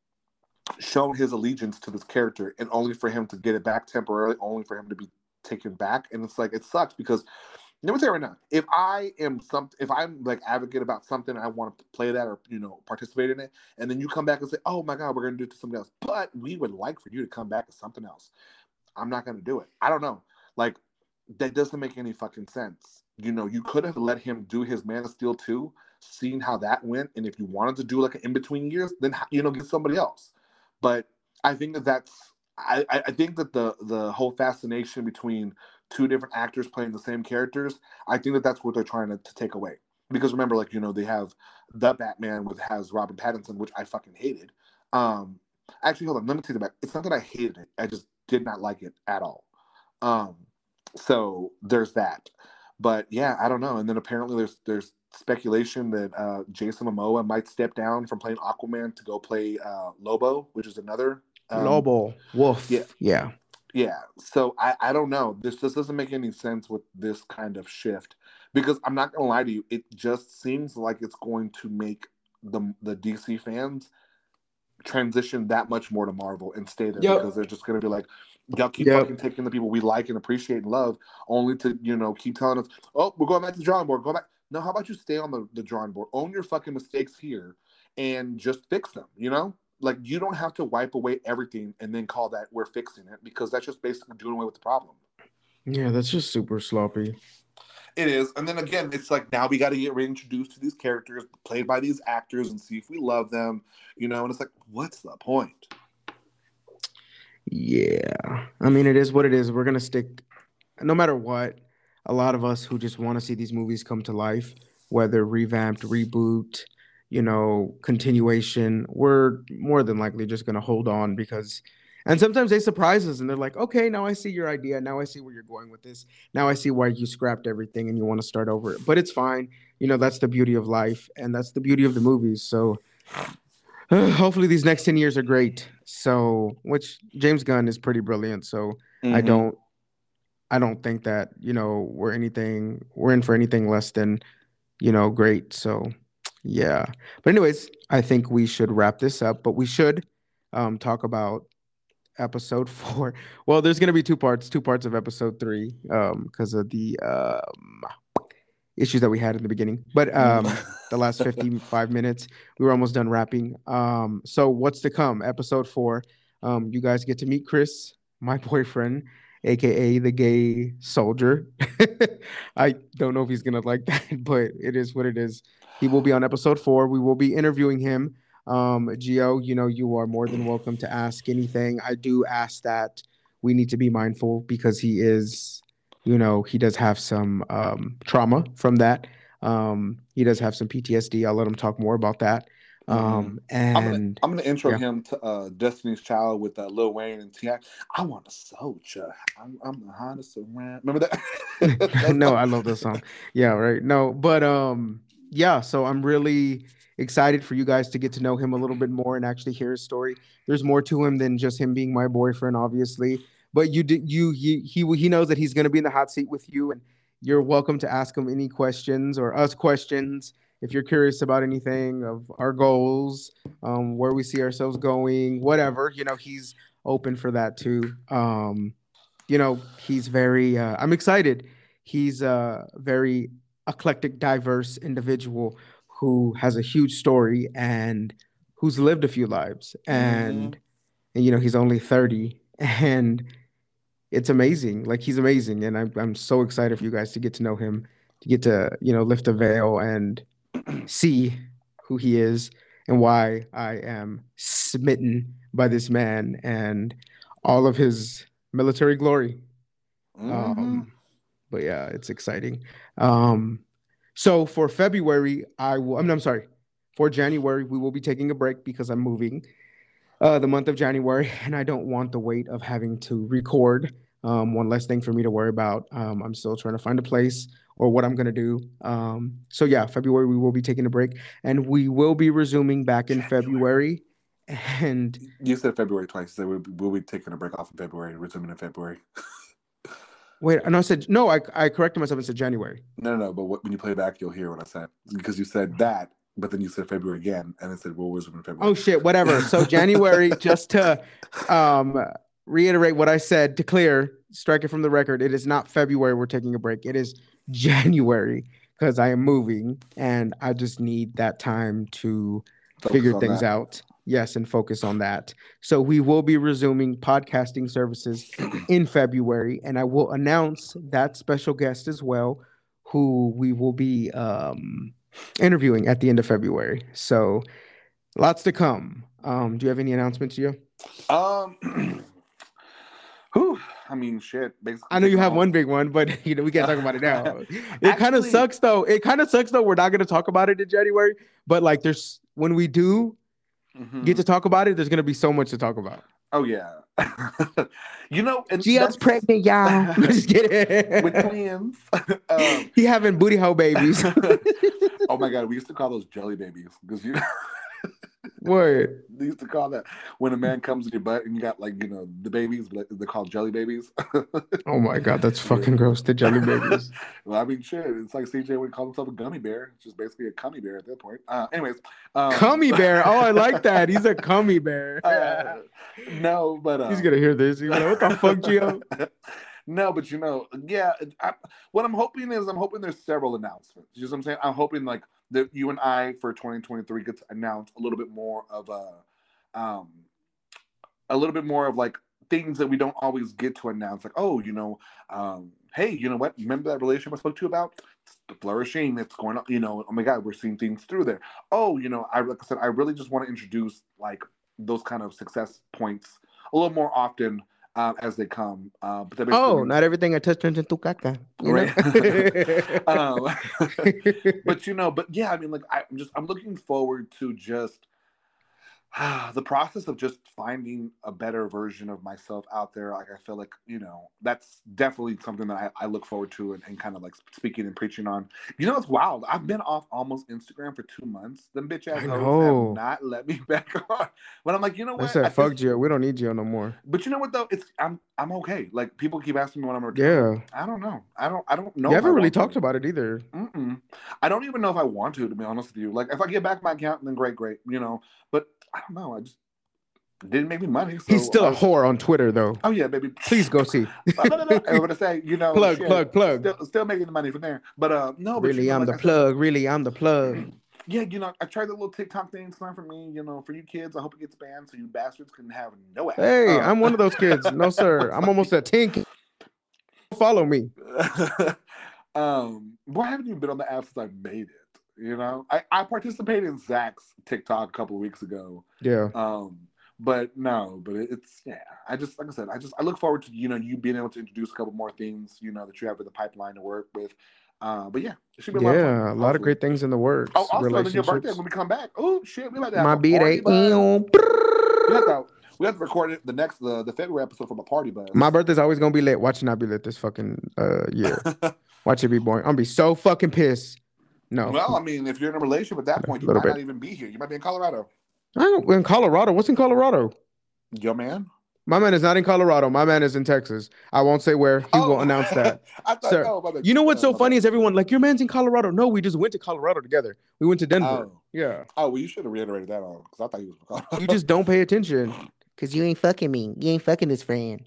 shown his allegiance to this character and only for him to get it back temporarily, only for him to be taken back. And it's like, it sucks because let me tell you right now, if I am some, if I'm like advocate about something, I want to play that or you know participate in it, and then you come back and say, "Oh my God, we're going to do it to something else," but we would like for you to come back as something else. I'm not going to do it. I don't know, like that doesn't make any fucking sense. You know, you could have let him do his Man of Steel two, seen how that went, and if you wanted to do like an in between years, then you know get somebody else. But I think that that's I, I think that the the whole fascination between two different actors playing the same characters, I think that that's what they're trying to, to take away. Because remember, like you know, they have the Batman with has Robert Pattinson, which I fucking hated. Um, actually, hold on, let me take it back. It's not that I hated it; I just did not like it at all. Um, so there's that. But yeah, I don't know. And then apparently there's there's speculation that uh, Jason Momoa might step down from playing Aquaman to go play uh, Lobo, which is another. Um, Lobo. yeah, Wolf. Yeah. yeah. So I, I don't know. This just doesn't make any sense with this kind of shift because I'm not gonna lie to you. It just seems like it's going to make the the D C fans transition that much more to Marvel and stay there Yep. because they're just going to be like, y'all keep Yep. fucking taking the people we like and appreciate and love, only to you know keep telling us, oh, we're going back to the drawing board. Go back. No, how about you stay on the, the drawing board, own your fucking mistakes here, and just fix them. You know, like you don't have to wipe away everything and then call that we're fixing it because that's just basically doing away with the problem. Yeah, that's just super sloppy. It is. And then again, it's like now we got to get reintroduced to these characters played by these actors and see if we love them, you know, and it's like, what's the point? Yeah. I mean, it is what it is. We're going to stick, no matter what, a lot of us who just want to see these movies come to life, whether revamped, reboot, you know, continuation, we're more than likely just going to hold on because, and sometimes they surprise us and they're like, okay, now I see your idea. Now I see where you're going with this. Now I see why you scrapped everything and you want to start over. But it's fine. You know, that's the beauty of life and that's the beauty of the movies. So, hopefully these next ten years are great. So, which James Gunn is pretty brilliant. So I Mm-hmm. don't I don't think that, you know, we're anything we're in for anything less than, you know, great. So yeah. But anyways, I think we should wrap this up, but we should um talk about episode four. Well, there's gonna be two parts, two parts of episode three, um, because of the um issues that we had in the beginning. But um, the last fifty-five minutes, we were almost done wrapping. Um, so what's to come? Episode four. Um, you guys get to meet Chris, my boyfriend, aka the gay soldier. I don't know if he's gonna like that, but it is what it is. He will be on episode four. We will be interviewing him. Um, Gio, you know, you are more than welcome to ask anything. I do ask that we need to be mindful because he is you know, he does have some um, trauma from that. Um, he does have some P T S D. I'll let him talk more about that. Um, mm-hmm. I'm gonna and I'm gonna intro yeah. him to uh, Destiny's Child with uh, Lil Wayne and T I. I want a soldier. I'm, I'm the hottest around. Remember that? That's No, all. I love this song. Yeah, right. No, but um, yeah. So I'm really excited for you guys to get to know him a little bit more and actually hear his story. There's more to him than just him being my boyfriend, obviously. But you did you he he he knows that he's going to be in the hot seat with you, and you're welcome to ask him any questions or us questions if you're curious about anything of our goals, um, where we see ourselves going, whatever. You know, he's open for that too. Um, you know, he's very. Uh, I'm excited. He's a very eclectic, diverse individual who has a huge story and who's lived a few lives. Mm-hmm. And, and you know, he's only thirty, and it's amazing. Like he's amazing, and I'm I'm so excited for you guys to get to know him, to get to you know lift a veil and see who he is and why I am smitten by this man and all of his military glory. Mm-hmm. Um, but yeah, it's exciting. Um, so for February, I will. I mean, I'm sorry. For January, we will be taking a break because I'm moving. Uh, the month of January, and I don't want the weight of having to record. Um, one less thing for me to worry about. Um, I'm still trying to find a place or what I'm gonna do. Um, so yeah, February we will be taking a break, and we will be resuming back in February. And You said February twice. So we'll, we'll be taking a break off in February, resuming in February. wait, and I said no. I I corrected myself and said January. No, no, no. But what, when you play back, you'll hear what I said because you said that, but then you said February again, and it said we'll resume in February. Oh shit, whatever. So January, just to um reiterate what I said to clear, strike it from the record. It is not February we're taking a break. It is January because I am moving and I just need that time to Focus figure on things that. out. Yes, and focus on that. So we will be resuming podcasting services in February, and I will announce that special guest as well, who we will be um interviewing at the end of February. So lots to come. Um, do you have any announcements, Gio? Um, whew, I mean, shit. Basically, I know you taking have all. one big one, but you know we can't talk about it now. It kind of Actually, sucks though. It kind of sucks though. We're not going to talk about it in January, but like there's when we do get mhm. to talk about it, there's going to be so much to talk about. Oh yeah. You know, and Gio's that's pregnant, y'all. Just kidding. with twins. um, He having booty hole babies. oh my god, we used to call those jelly babies because you. What? They used to call that when a man comes in your butt and you got like you know the babies, like they're called jelly babies. Oh my god, that's Yeah. fucking gross. The jelly babies. Well, I mean, shit, it's like C J would call himself a gummy bear. It's just basically a cummy bear at that point. Uh, anyways, um, Cummy bear. Oh, I like that. He's a cummy bear. uh, no, but uh, He's gonna hear this. He's like, "What the fuck, Gio?" No, but you know, yeah. I, what I'm hoping is, I'm hoping there's several announcements. You know what I'm saying? I'm hoping like that you and I for twenty twenty-three get to announce a little bit more of a, um, a little bit more of like things that we don't always get to announce. Like, oh, you know, um, hey, you know what? Remember that relationship I spoke to you about? It's flourishing. It's going on. You know, oh my God, we're seeing things through there. Oh, you know, I like I said, I really just want to introduce like those kind of success points a little more often. Um, as they come, uh, but that Oh, means, not everything I touch turns into caca. You right? know? um, but you know, but yeah, I mean, like I, I'm just I'm looking forward to just the process of just finding a better version of myself out there. Like I feel like you know that's definitely something that I, I look forward to and, and kind of like speaking and preaching on. You know, it's wild. I've been off almost Instagram for two months. Them bitch ass I hoes have know. not let me back on. But I'm like, you know I what? said, At fuck this Gio. We don't need Gio no more. But you know what though? It's I'm I'm okay. Like people keep asking me when I'm returning. Yeah. I don't know. I don't I don't know. You if I haven't really want to. talked about it either. Mm-mm. I don't even know if I want to. To be honest with you, like if I get back my account, then great, great. You know, but I don't know. I just didn't make me money. So He's still I a was, whore on Twitter, though. oh yeah, baby. Please go see. no, no, no. I was gonna say, you know, Plug, shit, plug, plug. Still, still making the money from there. But uh, no, but you Really, know, I'm like the I plug. Really, I'm the plug. said, yeah, you know, I tried the little TikTok thing. It's not for me. You know, for you kids, I hope it gets banned so you bastards can have no ass. Hey, Um, I'm one of those kids. No, sir. I'm almost at ten. Follow me. um, why haven't you been on the app since I made it? You know, I, I participated in Zach's TikTok a couple of weeks ago. Yeah. Um, but no, but it, it's yeah. I just like I said, I just I look forward to you know you being able to introduce a couple more things you know that you have in the pipeline to work with. Uh, but yeah, it should be a lot of fun. Yeah, a lot hopefully. of great things in the works. Oh, also, then your birthday when we come back. Oh shit, we like to have My a party birthday. buzz. We have to we have to record it the next the, the February episode from a party buzz. My birthday's always gonna be lit. Watch it not be lit this fucking uh year. Watch it be boring. I'm gonna be so fucking pissed. No. Well, I mean, if you're in a relationship at that point, you might bit. not even be here. You might be in Colorado. I don't, in Colorado. What's in Colorado? Your man? My man is not in Colorado. My man is in Texas. I won't say where. He oh. will announce that. I thought, Sir, no, you know what's so funny is everyone like, your man's in Colorado. No, we just went to Colorado together. We went to Denver. Oh. Yeah. Oh, well, you should have reiterated that on because I thought he was in Colorado. You just don't pay attention. Because you ain't fucking me. You ain't fucking his friend.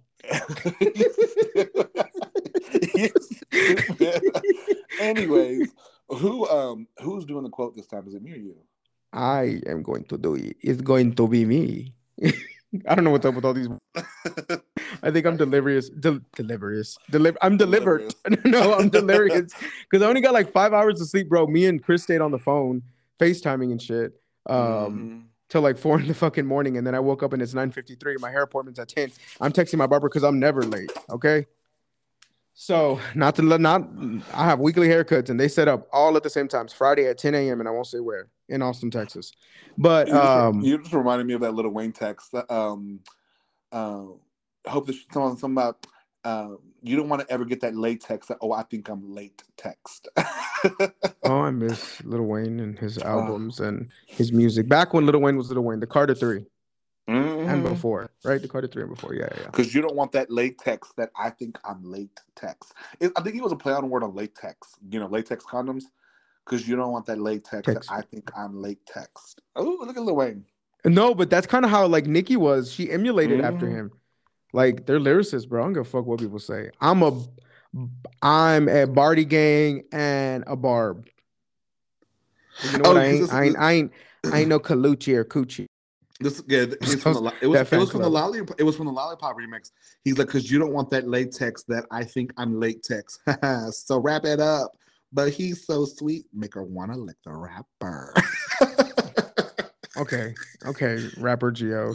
Anyways, who um who's doing the quote this time? Is it me or you? I am going to do it. It's going to be me. I don't know what's up with all these. I think I'm delirious. Del- delirious. Deli- I'm delivered. No, I'm delirious. Because I only got like five hours of sleep, bro. Me and Chris stayed on the phone, FaceTiming and shit. Um, mm-hmm. Till like four in the fucking morning. And then I woke up and it's nine fifty-three. My hair appointment's at ten. I'm texting my barber because I'm never late. Okay. So not to not I have weekly haircuts and they set up all at the same time. It's Friday at ten a.m. and I won't say where in Austin, Texas. But you just, um, you just reminded me of that Lil Wayne text. Um, uh, hope this someone some about uh, you don't want to ever get that late text. That, oh, I think I'm late text. Oh, I miss Lil Wayne and his albums uh, and his music. Back when Lil Wayne was Lil Wayne, the Carter Three. Mm-hmm. And before, right? The Carter Three and before, yeah, yeah. Because you don't want that late text that I think I'm late text. It, I think he was a play on word on latex. You know, latex condoms. Because you don't want that late text, text. that I think I'm late text. Oh, look at Lil Wayne. No, but that's kind of how like Nicki was. She emulated mm-hmm. after him. Like they're lyricists, bro. I don't give a fuck what people say. I'm a, I'm a Barty Gang and a Barb. You know oh, what I ain't, I ain't, I ain't, I ain't no Colucci or Coochie. This yeah, it's from the, it was it was from the lollipop it was from the lollipop remix. He's like, because you don't want that latex that I think I'm latex. So wrap it up. But he's so sweet, make her wanna lick the rapper. okay, okay, rapper Gio.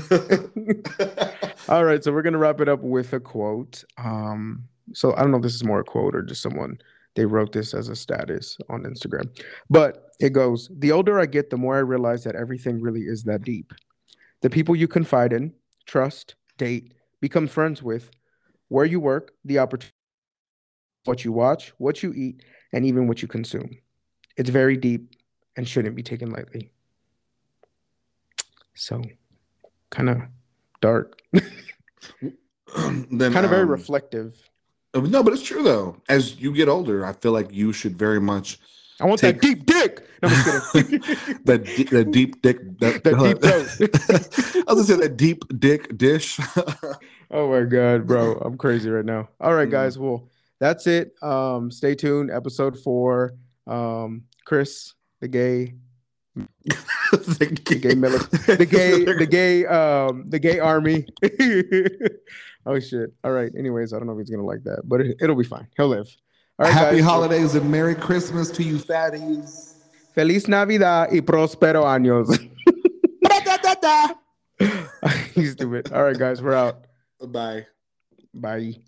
All right, so we're gonna wrap it up with a quote. Um, so I don't know if this is more a quote or just someone they wrote this as a status on Instagram, but it goes, the older I get, the more I realize that everything really is that deep. The people you confide in, trust, date, become friends with, where you work, the opportunity, what you watch, what you eat, and even what you consume. It's very deep and shouldn't be taken lightly. So, kind of dark. then, kind of um, very reflective. No, but it's true though. As you get older, I feel like you should very much. I want take... that deep dick. No, I'm just kidding. that, d- that deep dick. That, that deep throat. I was gonna say that deep dick dish. Oh my god, bro, I'm crazy right now. All right, guys. Well, that's it. Um, stay tuned. Episode four. Um, Chris, the gay. the gay military, the gay, the gay, um, the gay army. Oh shit! All right. Anyways, I don't know if he's gonna like that, but it, it'll be fine. He'll live. All right. Happy guys. holidays and Merry Christmas to you, fatties. Feliz Navidad y prospero años. He's stupid. All right, guys, we're out. Bye. Bye.